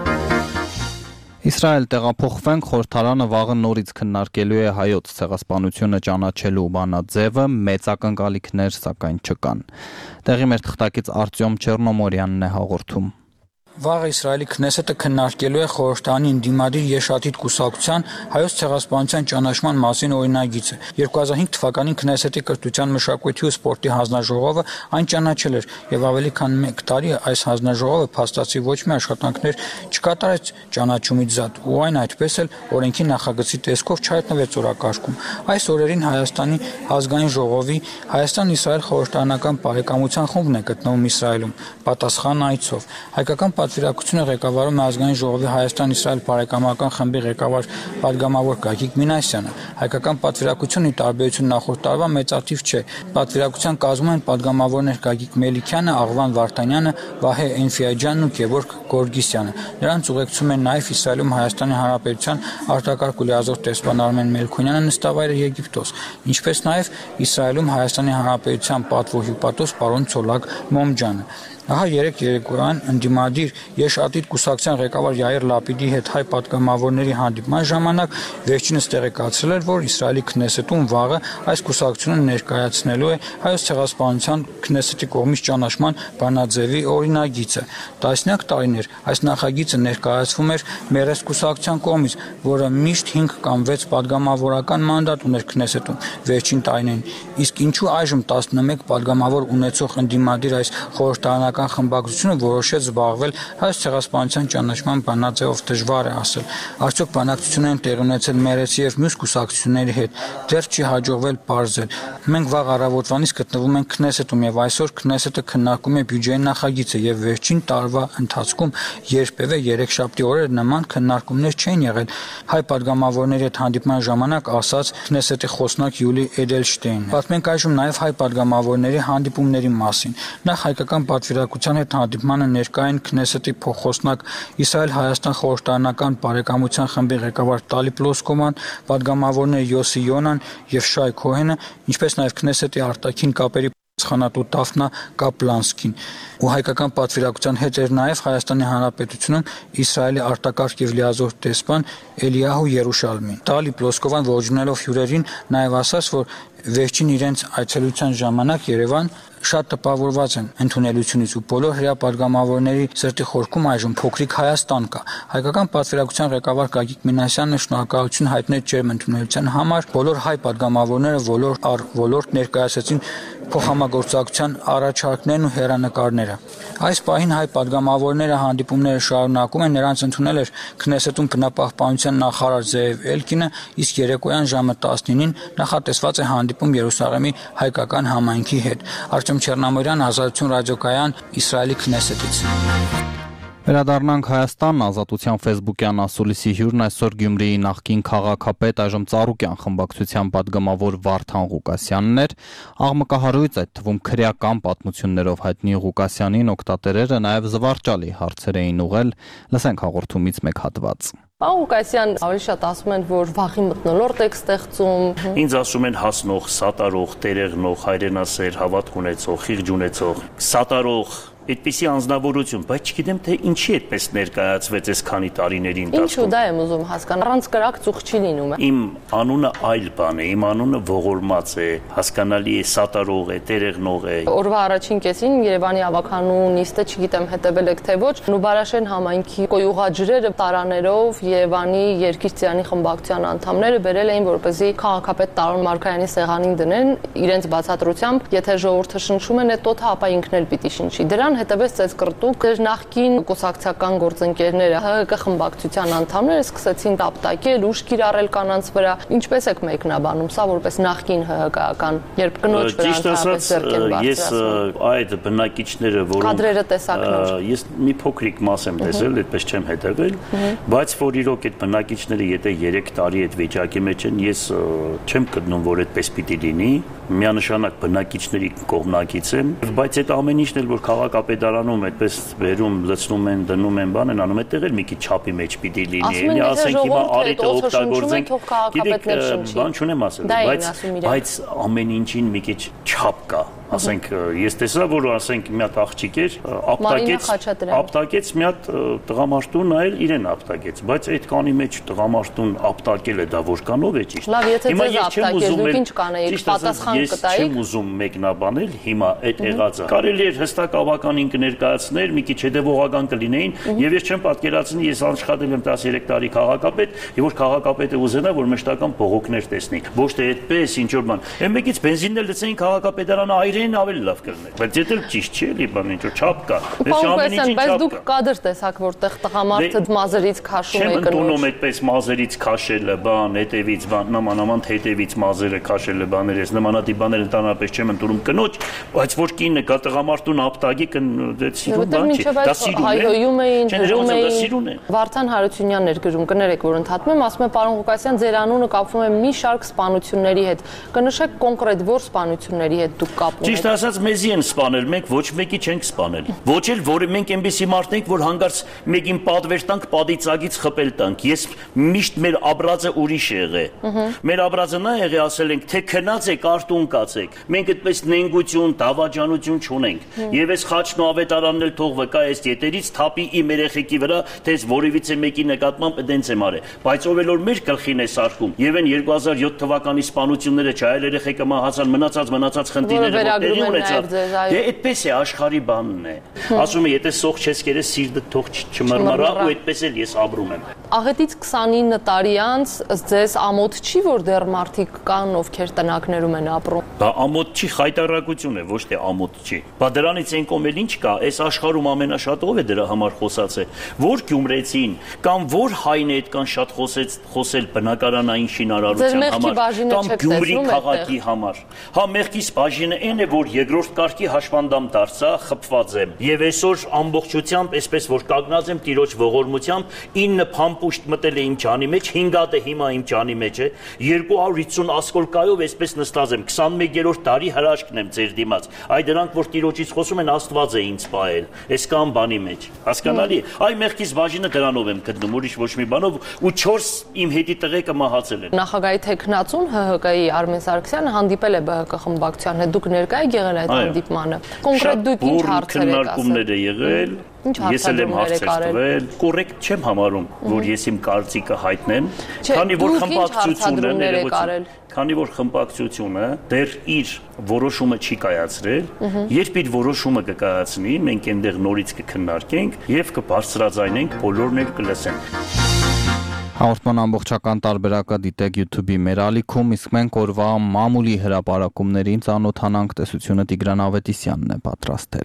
A: Իսրայել տեղափոխվենք խորհրդարանը վաղը նորից քննարկելու է հայոց ցեղասպանությունը ճանաչելու բանաձևը, մեծ ակնկալիքներ սակայն չկան։ Տեղի մեր թղթակից Արտյոմ Չեռնոմորյանն է հաղորդում։
E: Վաղ Իսրայելի Քնեսետը քննարկելու է խորհրդարանի ընդդիմադիր Եշ Աթիդ կուսակցության հայոց ցեղասպանության ճանաչման մասին օրինագիծը։ 2005 թվականին Քնեսետի կրթության, մշակույթի ու սպորտի հանձնաժողովը այն ճանաչել էր եւ ավելի քան 1 տարի այս հանձնաժողովը փաստացի ոչ մի աշխատանքներ չկատարեց ճանաչումից զատ ու այն այդպես էլ օրենքի նախագծի տեսքով չհայտնվեց օրակարգում։ Այս օրերին Հայաստանի ազգային ժողովի Հայաստան-Իսրայել խորհրդարանական բարեկամության խումբն է գտնվում Իսրայելում պատասխան այցով։ Հայկական պատվիրակությունը ղեկավարում է ազգային ժողովի Հայաստան-Իսրայել բարեկամական խմբի ղեկավար պատգամավոր Գագիկ Մինասյանը։ Հայկական պատվիրակությունն ի տարբերություն նախորդ տարվա մեծաթիվ չէ։ Պատվիրակության կազմում են պատգամավորներ Գագիկ Մելիքյանը, Աղվան Վարդանյանը, Վահե Էնֆիաջյանն ու Գևորգ Գորգիսյանը։ Նրանց ուղեկցում են նաև Իսրայելում Հայաստանի Հանրապետության արտակարգ ու լիազոր տեսփան Արմեն Մելքոնյանը նստավայրը Եգիպտոս, ինչպես նաև Իսրայելում Հայաստանի Հանրապետության պատվո-հյուպատոս պարոն Ցոլակ Մոմջանը։ Ահա երեք երեկոյան ընդդիմադիր Եշ Աթիդ կուսակցության ղեկավար Յայիր Լապիդի հետ հայ պատգամավորների հանդիպման ժամանակ վերջինս տեղեկացրել էր, որ Իսրայելի Քնեսետում վաղը այս կուսակցությունը ներկայացնելու է հայոց ցեղասպանության Քնեսետի կողմից ճանաչման բանաձևի օրինագիծը։ Տասնյակ տարիներ այս նախագիծը ներկայացվում էր Մերես կուսակցության կողմից, որը միշտ 5 կամ 6 պատգամավորական մանդատ ուներ Քնեսետում վերջին տարիներին։ Իսկ ինչու այժմ 11 պատգամավոր ունեցող ընդդիմադիր այս խորհրդարանական խմբակցությունը որոշեց զբաղվել հայոց ցեղասպանության ճանաչման բանաձևով, դժվար է ասել։ Արդյոք բանակցությունները տեղի ունեցել Մերեսի եւ մյուս կուսակցությունների հետ, դեռ չի հաջողվել պարզել։ Մենք վաղ առավոտվանից գտնվում ենք Քնեսետում եւ այսօր Քնեսետը քննարկում է բյուջեի նախագիծը եւ վերջին տարվա ընթացքում երբևէ երեքշաբթի օրեր նման քննարկումներ չեն եղել։ Հայ պատգամավորների հետ հանդիպման ժամանակ ասաց Քնեսետի խոսնակ Յուլի Էդելշտեյնը։ Պատմենք այժմ նաեւ հայ պատգամավորների հանդիպումների մասին։ Նախ հայկական պատվիրակության հետ հանդիպմանը ներկա են Քնեսետի փոխխոսնակ Իսրայել-Հայաստան խորհրդարանական բարեկամության խմբի ղեկավար Տալի Պլոսկոման, պատգամավորներ Յոսի Յոնան եւ Շայ Քոհենը, ինչպես նաեւ Քնեսետի արտաքին կապերի Խանատու Տաֆնա Կապլանսկին ու հայկական պատվիրակության հետ էր նաև Հայաստանի Հանրապետությունում Իսրայելի արտակարգ եւ լիազոր տեսփան Էլիահու Երուշալմին։ Տալի Պլոսկովան ողջունելով հյուրերին նաև ասաց, որ վերջին իրենց այցելության ժամանակ Երևան շատ տպավորված են ընդունելությունից ու բոլոր հրապարակամավորների սրտի խորքում այժմ փոքրիկ Հայաստան կա։ Հայկական պատվիրակության ղեկավար Գագիկ Մինասյանը շնորհակալություն հայտնեց ջերմ ընդունելության համար։ Բոլոր հայ պատգամավորները ոլորտ առ ոլորտ ներկայացրեցին փոխհամագործակցության առաջարկներն ու հերանեկարները։ Այս պահին հայ պատգամավորները հանդիպումները շարունակում են, նրանց ընդունել էր Քնեսետում բնապահպանության նախարար Զեև Էլկինը, իսկ երեկոյան ժամը 19-ին նախատեսված է հանդիպում Երուսաղեմի հայկական համայնքի հետ։ Արտյոմ Չեռնոմորյան, Ազատություն ռադիոկայան, Իսրայելի Քնեսետից։
A: Վերադառնանք Հայաստան, Ազատության ֆեյսբուքյան ասուլիսի հյուրն այսօր Գյումրիի նախկին քաղաքապետ, այժմ Ծառուկյան խմբակցության падգամավոր Վարդան Ղուկասյանն էր։ Աղմկահարույց, այդ թվում քրեական պատմություններով հայտնի Ղուկասյանին օգտատերերը նաև զվարճալի հարցեր էին ուղղել։ Լսենք հաղորդումից մեկ հատված։
F: Պարոն Ղուկասյան, ավելի շատ ասում են, որ վաղի մթնոլորտ եք ստեղծում։
K: Ինձ ասում են հասնող, սատարող, տերեղնող, հայրենասեր, հավատք ունեցող, խիղճ ունեցող, սատարող, այդպիսի անձնավորություն, բայց չգիտեմ թե ինչի այդպես ներկայացվեց այս քանի տարիների ընթացքում։
F: Ինչու դա եմ ուզում հասկանալ, առանց կրակ ծուխ չի լինում։
K: Իմ անունը այլ բան է, իմ անունը ողորմած է, հասկանալի է, սատարող է, տերեղնող է։
F: Օրվա առաջին կեսին Երևանի ավականու նիստը, չգիտեմ հետևել եք թե ոչ, Նուբարաշեն համայնքի կոյուղաջրերը տարաներով Երևանի երկիրծյանի խմբակցության անդամները բերել էին, որպեսզի քաղաքապետ Տարոն Մարգարյանի սեղանին դնեն իրենց բացատրությամբ, եթե ժողովուրդը շնչում են այդ օդը, ապա ինքն էլ պիտի շնչի։ Դրան հետևեց ծեծկրտուկ, դեր նախկին կուսակցական գործընկերները, ՀՀԿ խմբակցության անդամները սկսեցին տապտակել, ուժ կիրառել կանանց վրա։ Ինչպես եք մեկնաբանում սա որպես նախկին ՀՀԿ-ական, երբ կնոջ վրա ընդհանրապես ձեռք են բարձրացնում։
K: Ես այդ բնակիչները, որոնք
F: կադրերը տեսակ նոր։
K: Ես մի փոքրիկ մաս եմ տեսել, այդպես չեմ հետևել, բայց որ իրոք այդ բնակիչները եթե 3 տարի այդ վիճակի մեջ են, ես չեմ գտնում, որ այդպես պիտի լինի, միանշանակ բնակիչների կողմնակից եմ, բայց այդ ամեն ինչն էլ որ քաղաքապետարանում այդպես վերում լցնում են, դնում են, բան են անում, այդտեղ էլ մի քիչ չափի մեջ պիտի լինի, էլի ասենք հիմա արետը օգտագործենք, գիտեք, բան չունեմ ասել, բայց ամեն ինչին մի քիչ չափ կա։ Ասենք ես տեսա, որ ասենք մի հատ աղջիկ էր, ապտակեց մի հատ տղամարդուն, այլ իրեն ապտակեց, բայց այդ կանի մեջ տղամարդուն ապտակելը դա որքանով է ճիշտ։
F: Լավ, եթե ձեզ ապտակեր, դուք ինչ կանեիք, պատասխան
K: կտայիք։ Ես չեմ ուզում մեկնաբանել հիմա այդ եղածը։ Կարելի էր հստակ ավականին կներկայացնել, մի քիչ հետևողական կլինեին, եւ ես չեմ պատկերացնի, ես աշխատել եմ 13 տարի քաղաքապետ, եւ որ քաղաքապետը ուզենա, որ մշտական բողոքներ տեսնի։ Ոչ թե այդպես ինչ որ բան։ Այն մեկից բենզինն էլ լցեին քաղաքապետարանը ավելի լավ կլներ, բայց դա էլ ճիշտ չէ, էլի բան ինչ որ չափ կա։
F: Բայց դուք կադր տեսակ, որտեղ տղամարդը մազերից քաշում է կնոջ։
K: Չեմ ընդունում այդպես մազերից քաշելը, բան, հետևից բան, նմանավանդ հետևից մազերը քաշելը, բաներ, ես նմանատիպ բաներ ընդհանրապես չեմ ընդունում կնոջ, բայց որ կինը կա տղամարդուն ապտագի դա սիրուն բան չի, դա սիրուն է։
F: Հայհոյում էին, ջրում
K: դա սիրուն է։
F: Վարդան Հարությունյանն էր գրում, կներեք, որ ընդհատում եմ, ասում է պարոն Ղուկասյան, ձեր անունը կապվում է մի շարք սպանությունների հետ։ Կնշեք կոնկրետ որ սպանությունների հետ դուք կապում եք։
K: Ճիշտ ասած, մեզի են սպանել, մենք ոչ մեկի չենք սպանել։ Ոչ էլ որ մենք այնպեսի մարդ ենք, որ հանգարց մեկին պատվեր տանք, պատիծագից խփել տանք։ Ես միշտ մեր աբրածը ուրիշ եղե։ Մեր աբրածը նա եղե, ասել ենք, թե քնած եք, արտուն կացեք։ Մենք այդպես նենգություն, դավաճանություն չունենք։ Եվ այս խաչն ու ավետարանն էլ թող վկա այս ետերից թափի իմ երեխեքի վրա, թե ես որևիցե մեկի նկատմամբ դենց եմ արել։ Բայց ով էլ որ մեր գլխին է սարկում, եւ այն 2007 թվականի սպանությունները չայել երեխեքը մահացան, մնացած խնդիրները տեղի ունեցավ։ Դե այդպես է աշխարհի բանն է։ Ասում է, եթե սող չես կերես, սիրտը թող չմռմռա, ու այդպես էլ ես ապրում եմ։
F: Աղետից 29 տարի անց ձեզ ամոթ չի, որ դեռ մարդիկ կան, ովքեր տնակներում են ապրում։
K: Դա ամոթ չի, խայտարակություն է, ոչ թե ամոթ չի։ Բա դրանից այն կողմել ինչ կա, այս աշխարհում ամենաշատ ով է դրա համար խոսած է, որ գյումրեցին կամ որ հայն է այդքան շատ խոսել բնակարանային շինարարության համար, կամ Գյումրի քաղաքի համար։ Հա մեղքիս բաժինը այն է, որ երկրորդ կարգի հաշվանդամ դարձա, խփված եմ։ Եվ այսօր ամբողջությամբ, այսպես որ կանգնած եմ տիրոջ ողորմությամբ, 9 փամփուշտ մտել է իմ ջանի մեջ, 5 հատ է հիմա իմ ջանի մեջ է, 250 ասկոլկայով այսպես նստած եմ, 21-րդ տարի հրաշքն եմ ձեր դիմաց։ Այ դրանք, որ տիրոջից խոսում են, Աստված է ինձ պահել, այս կան բանի մեջ։ Հասկանալի է։ Այ մեղքիս բաժինը դրանով եմ գտնում, ուրիշ ոչ մի բանով, ու 4 իմ հետի տղեկը մահացել են։
F: Նախագահի թեկնածուն ՀՀԿ-ի Արմեն Սարգսյանը հանդիպել է ԲՀԿ խմբակցության հետ, դուք ներկա եք եղել այդ հանդիպմանը։ Կոնկրետ դուք ինչ հարցեր եք ասել։
K: Ես էլ եմ հարցեր տվել, կոռեկտ չեմ համարում, որ ես իմ կարծիքը հայտնեմ, քանի որ խմբակցությունը դեռ իր որոշումը չի կայացրել, երբ իր որոշումը կկայացնի, մենք այնտեղ նորից կքննարկենք եւ կբարձրաձայնենք, բոլորն էլ կլսեն։
A: Հաղորդման ամբողջական տարբերակը դիտեք YouTube-ի մեր ալիքում, իսկ մենք օրվա մամուլի հրապարակումներին ծանոթանանք, տեսությունը Տիգրան Ավետիսյանն է պատրաստել։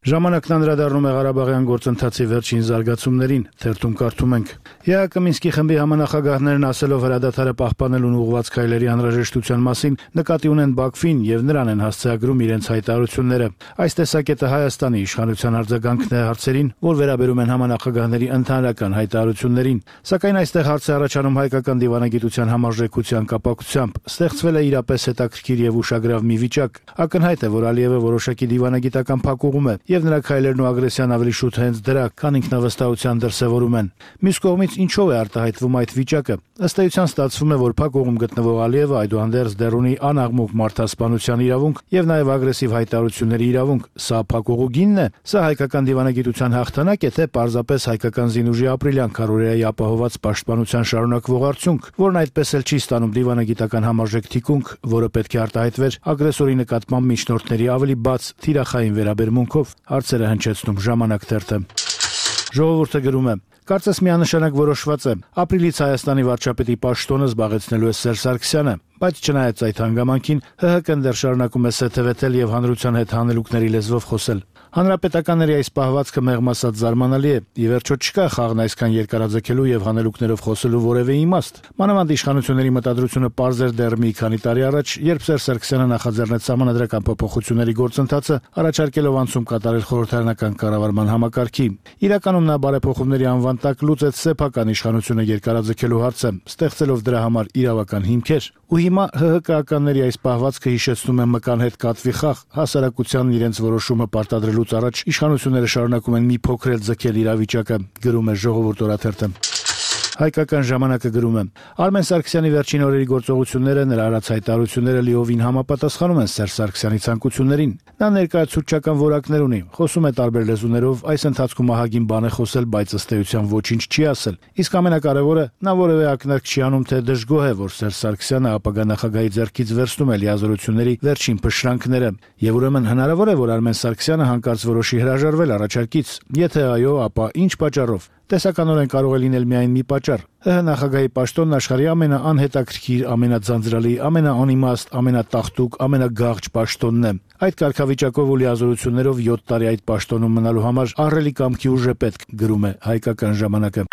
J: Ժամանակն անդրադառնում է Ղարաբաղյան գործընթացի վերջին զարգացումներին, թերթում կարդում ենք. ԵԱՀԿ Մինսկի խմբի համանախագահներն ասելով հրադադարը պահպանելուն ուղղված քայլերի անհրաժեշտության մասին նկատի ունեն Բաքվին եւ նրան են հասցեագրում իրենց հայտարարությունները։ Այս տեսակետը Հայաստանի իշխանության արձագանքն է հարցերին, որ վերաբերում են համանախագահների ընդհանրական հայտարարություններին, սակայն այստեղ հարց է առաջանում հայկական դիվանագիտության համարժեքության կապակցությամբ։ Ստեղծվել է իրապես հետաքրքիր եւ ուշագրավ մի վիճակ։ Ակնհայտ է, որ Ալիևը որոշակի դիվանագիտական փակուղում է եւ նրա քայլերն ու ագրեսիան ավելի շուտ հենց դրա, քան ինքնավստահության դրսևորում են։ Մյուս կողմից ինչով է արտահայտվում այդ վիճակը։ Ըստ էության ստացվում է, որ փակուղում գտնվող Ալիևը այդուհանդերձ դեռ ունի անաղմուկ մարդասպանության իրավունք եւ նաեւ ագրեսիվ հայտարարությունների իրավունք։ Սա փակուղու գինն է, սա հայկական դիվանագիտության հաղթանակ է, թե պարզապես հայկական զինուժի ապրիլյան քարորիայի ապահոված պաշտպանության շարունակվող արդյունք, որն այդպես էլ չի ստանում դիվանագիտական համարժեք թիկունք, որը պետք է արտահայտվեր ագրեսորի նկատմամբ միջնորդների ավելի բաց թիրախային վերաբերմունքով։ Հարցերը հնչեցնում Ժամանակ թերթը։ Ժողովուրդը գրում է. Կարծես միանշանակ որոշված է, ապրիլից Հայաստանի վարչապետի պաշտոնը զբաղեցնելու է Սերժ Սարգսյանը, բայց չնայած այդ հանգամանքին ՀՀԿ-ն դեռ շարունակում է սեթևեթել եւ հանրության հետ հանելուկների լեզվով խոսել։ Հանրապետականների այս պահվածքը մեղմ ասած զարմանալի է։ Ի վերջո չկա խաղն այսքան երկարաձգելու եւ հանելուկներով խոսելու որևէ իմաստ։ Մանավանդ իշխանությունների մտադրությունը պարզ էր դեռ մի քանի տարի առաջ, երբ Սերժ Սարգսյանը նախաձեռնեց սահմանադրական փոփոխությունների գործընթացը, առաջարկելով անցում կատարել խորհրդարանական կառավարման համակարգի։ Իրականում նա բարեփոխումների անվան տակ լուծեց սեփական իշխանությունը երկարաձգելու հարցը, ստեղծելով դրա համար իրավական հիմքեր։ Ու հիմա ՀՀԿ-ականների այս պահվածքը հիշեցնում է մկան հետ կատվի խաղ, հասարակությանն իրենց որոշումը պարտադրելուց առաջ իշխանությունները շարունակում են մի փոքր էլ ձգել իրավիճակը, գրում է Ժողովուրդ օրաթերթը։ Հայկական ժամանակը գրում է. Արմեն Սարգսյանի վերջին օրերի գործողությունները, նրա արած հայտարարությունները լիովին համապատասխանում են Սերժ Սարգսյանի ցանկություններին։ Նա ներկայացուցչական որակներ ունի, խոսում է տարբեր լեզուներով, այս ընթացքում ահագին բան է խոսել, բայց ըստ էության ոչինչ չի ասել։ Իսկ ամենակարևորը, նա որևէ ակնարկ չի անում, թե դժգոհ է, որ Սերժ Սարգսյանը ապագա նախագահի ձեռքից վերցնում է լիազորությունների վերջին փշրանքները։ Եվ ուրեմն հնարավոր է, որ Արմեն Սարգսյանը հանկարծ որոշի հրաժարվել առաջարկից։ Եթե այո, ապա ինչ պատճառով։ Տեսականորեն կարող է լինել միայն մի պատճառ։ ՀՀ նախագահի պաշտոնն աշխարհի ամենաանհետաքրքիր, ամենաձանձրալի, ամենաանիմաստ, ամենատախտուկ, ամենագաղջ պաշտոնն է։ Այդ կարգավիճակով ու լիազորություններով 7 տարի այդ պաշտոնում մնալու համար ահռելի կամքի ուժ է պետք, գրում է Հայկական ժամանակը։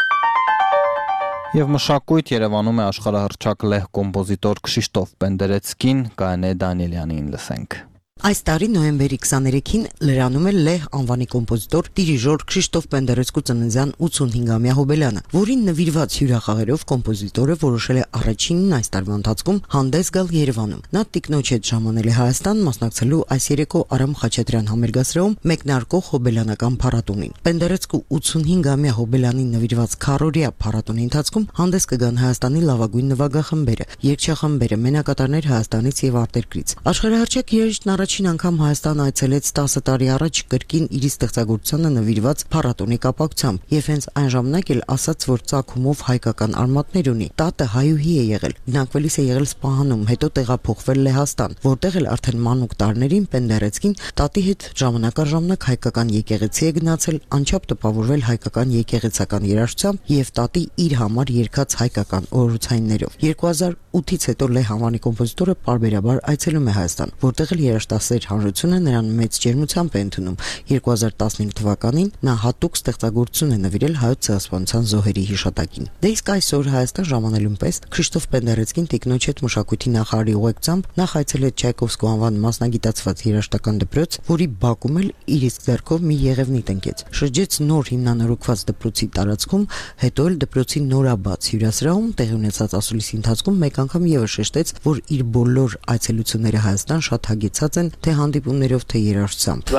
A: Եվ մշակույթ Երևանում է աշխարհահռչակ լեհ կոմպոզիտոր Քշիշտոֆ Պենդերեցկին, Գայանե Դանիելյանին լսենք։
M: Այս տարի նոյեմբերի 23-ին լրանում է լեհ անվանի կոմպոզիտոր դիրիժոր Քշիշտոֆ Պենդերեցկու ծննդյան 85-ամյա հոբելյանը, որին նվիրված հյուրախաղերով կոմպոզիտորը որոշել է առաջինն այս տարվա ընթացքում հանդես գալ Երևանում։ Նա տիկնոջ հետ ժամանել է Հայաստան մասնակցելու այս երեկո Արամ Խաչատրյան համերգասրահում մեկնարկող հոբելյանական փառատոնին։ Պենդերեցկու 85-ամյա հոբելյանին նվիրված քառօրյա փառատոնի ընթացքում հանդես կգան Հայաստանի լավագույն նվագախմբերը, երգչախմբերը, մենակատարներ Հայաստանից եւ արտերկրից։ Աշխարհահռչակ երաժիշտն առաջին անգամ Հայաստան այցելեց 10 տարի առաջ կրկին իր ստեղծագործությանը նվիրված փառատոնի կապակցությամբ եւ հենց այն ժամանակ էլ ասաց, որ ծագումով հայկական արմատներ ունի։ Տատը հայուհի է եղել, բնակվելիս է եղել Սպահանում, հետո տեղափոխվել Լեհաստան, որտեղ էլ արդեն մանուկ տարիներին Պենդերեցկին տատի հետ ժամանակ առ ժամանակ հայկական եկեղեցի է գնացել, անչափ տպավորվել հայկական եկեղեցական երաժշտությամբ եւ տատի իր համար երգած հայկական օրորոցայիններով։ 2008-ից հետո լեհ անվանի կոմպոզիտորը պարբերաբար այցելում է Հայաստան, որտեղ էլ երաժշտասեր հանրությունը նրան մեծ ջերմությամբ է ընդունում։ 2015 թվականին նա հատուկ ստեղծագործություն է նվիրել հայոց ցեղասպանության զոհերի հիշատակին։ Դե իսկ այսօր Հայաստան ժամանելուն պես Քշիշտոֆ Պենդերեցկին տիկնոջ հետ մշակույթի նախարարի ուղեկցությամբ նախ այցելեց Չայկովսկու անվան մասնագիտացված երաժշտական դպրոց, որի բակում էլ իր իսկ ձեռքով մի եղևնի տնկեց։ Շրջեց նոր հիմնանորոգված դպրոցի տարածքում, հետո էլ դպրոցի նորաբաց հյուրասրահում տեղի ունեցած ասուլիսի ընթացքում մեկ անգամ եւս շեշտեց, որ իր բոլոր այցելությունները Հայաստան շատ հագեցած են թե հանդիպումներով, թե երաժշտությամբ։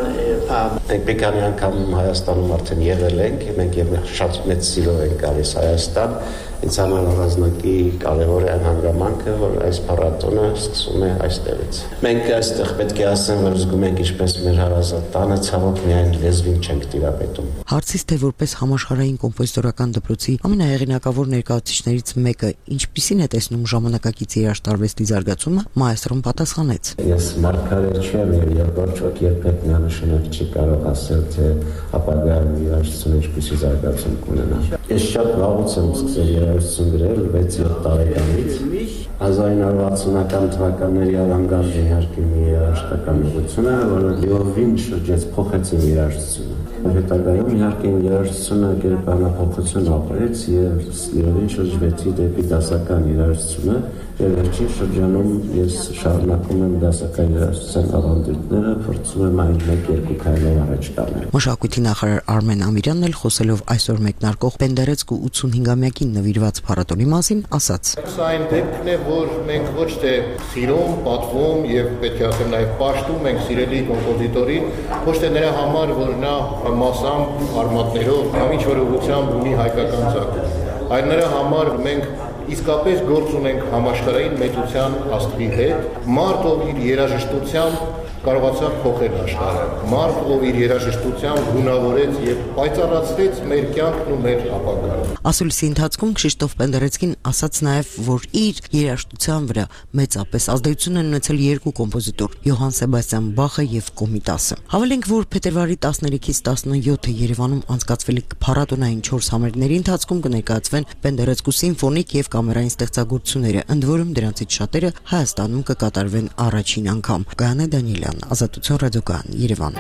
N: Մենք բեկանի անգամ Հայաստանում արդեն եղել ենք, մենք եւ շատ մեծ սիրով ենք գալիս Հայաստան։ Ինձ համար առանձնակի կարևոր է այն հանգամանքը, որ այս փառատոնը սկսում է այստեղից։ Մենք այստեղ պետք է ասեմ, որ զգում ենք ինչպես մեր հարազատ տանը, ցավոք միայն լեզվին չենք տիրապետում։
M: Հարցից թե որպես համաշխարհային կոմպոզիտորական դպրոցի ամենահեղինակավոր ներկայացուցիչներից մեկը ինչպիսին է տեսնում ժամանակակից երաժշտարվեստի զարգացումը, մայստրոն պատասխանեց.
N: Ես մարգարե չեմ եւ ոչ ոք երբեք միանշանակ չի կարող ասել, թե ապագայում երաժշտությունը ինչպիսի զարգացում կունենա։ Ես շատ վաղուց եմ սկսել երաժշտություն գրել 6-7 տարեկանից։ 1960-ական թվականների ավանգարդը իհարկե մի երաժշտական ուղղություն է, որը լիովին շրջեց փոխեց իմ երաժշտությունը։ Հետագայում իհարկե իմ երաժշտությունը կերպարանափոխություն ապրեց եւ լիովին շրջվեցի դեպի դասական երաժշտությունը։ Եվ վերջին շրջանում ես շարունակում եմ դասական երաժշտության ավանդույթները, փորձում եմ այն 1-2 քայլով առաջ տանել։
M: Մշակույթի նախարար Արմեն Ամիրյանն էլ խոսելով այսօր մեկնարկող Պենդերեցկու 85-ամյակին նվիրված փառատոնի մասին ասաց.
C: Սա այն դեպքն է, որ մենք ոչ թե սիրում, պատվում եւ պետք է ասեմ նաեւ պաշտում ենք սիրելի կոմպոզիտորին, ոչ թե նրա համար, որ նա մասամբ արմատներով կամ ինչ-որ ուղղությամբ ունի հայկական ծագում, այլ նրա համար մենք իսկապես գործ ունենք համաշխարհային մեծության աստղի հետ, մարդ ով իր երաժշտությամբ կարողացավ փոխել աշխարհը, մարդ ով իր երաժշտությամբ գունավորեց եւ պայծառացրեց մեր կյանքն ու մեր ապագան։
M: Ասուլիսի ընթացքում Քրիստոֆ Պենդերեցկին ասաց նաեւ, որ իր երաժշտության վրա մեծապես ազդեցություն են ունեցել երկու կոմպոզիտոր՝ Յոհան Սեբաստիան Բախը եւ Կոմիտասը։ Հավելենք, որ փետրվարի 13-ից 17-ը Երևանում անցկացվելիք փառատոնային 4 համերգների ընթացքում կներկայացվեն Պենդերեցկու սիմֆոնիկ եւ կամերային ստեղծագործությունները, ընդ որում դրանցից շատերը Հայաստանում կկատարվեն առաջին անգամ։ Գայանե Դանիելյան, Ազատություն ռադիոկայան, Երևան։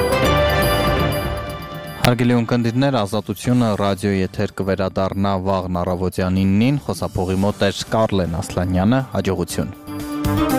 A: Հարգելի ունկնդիրներ, Ազատությունը ռադիոյի եթեր կվերադառնա վաղն առավոտյան 9-ին, խոսափողի մոտ է Կարլեն Ասլանյանը, հաջողություն։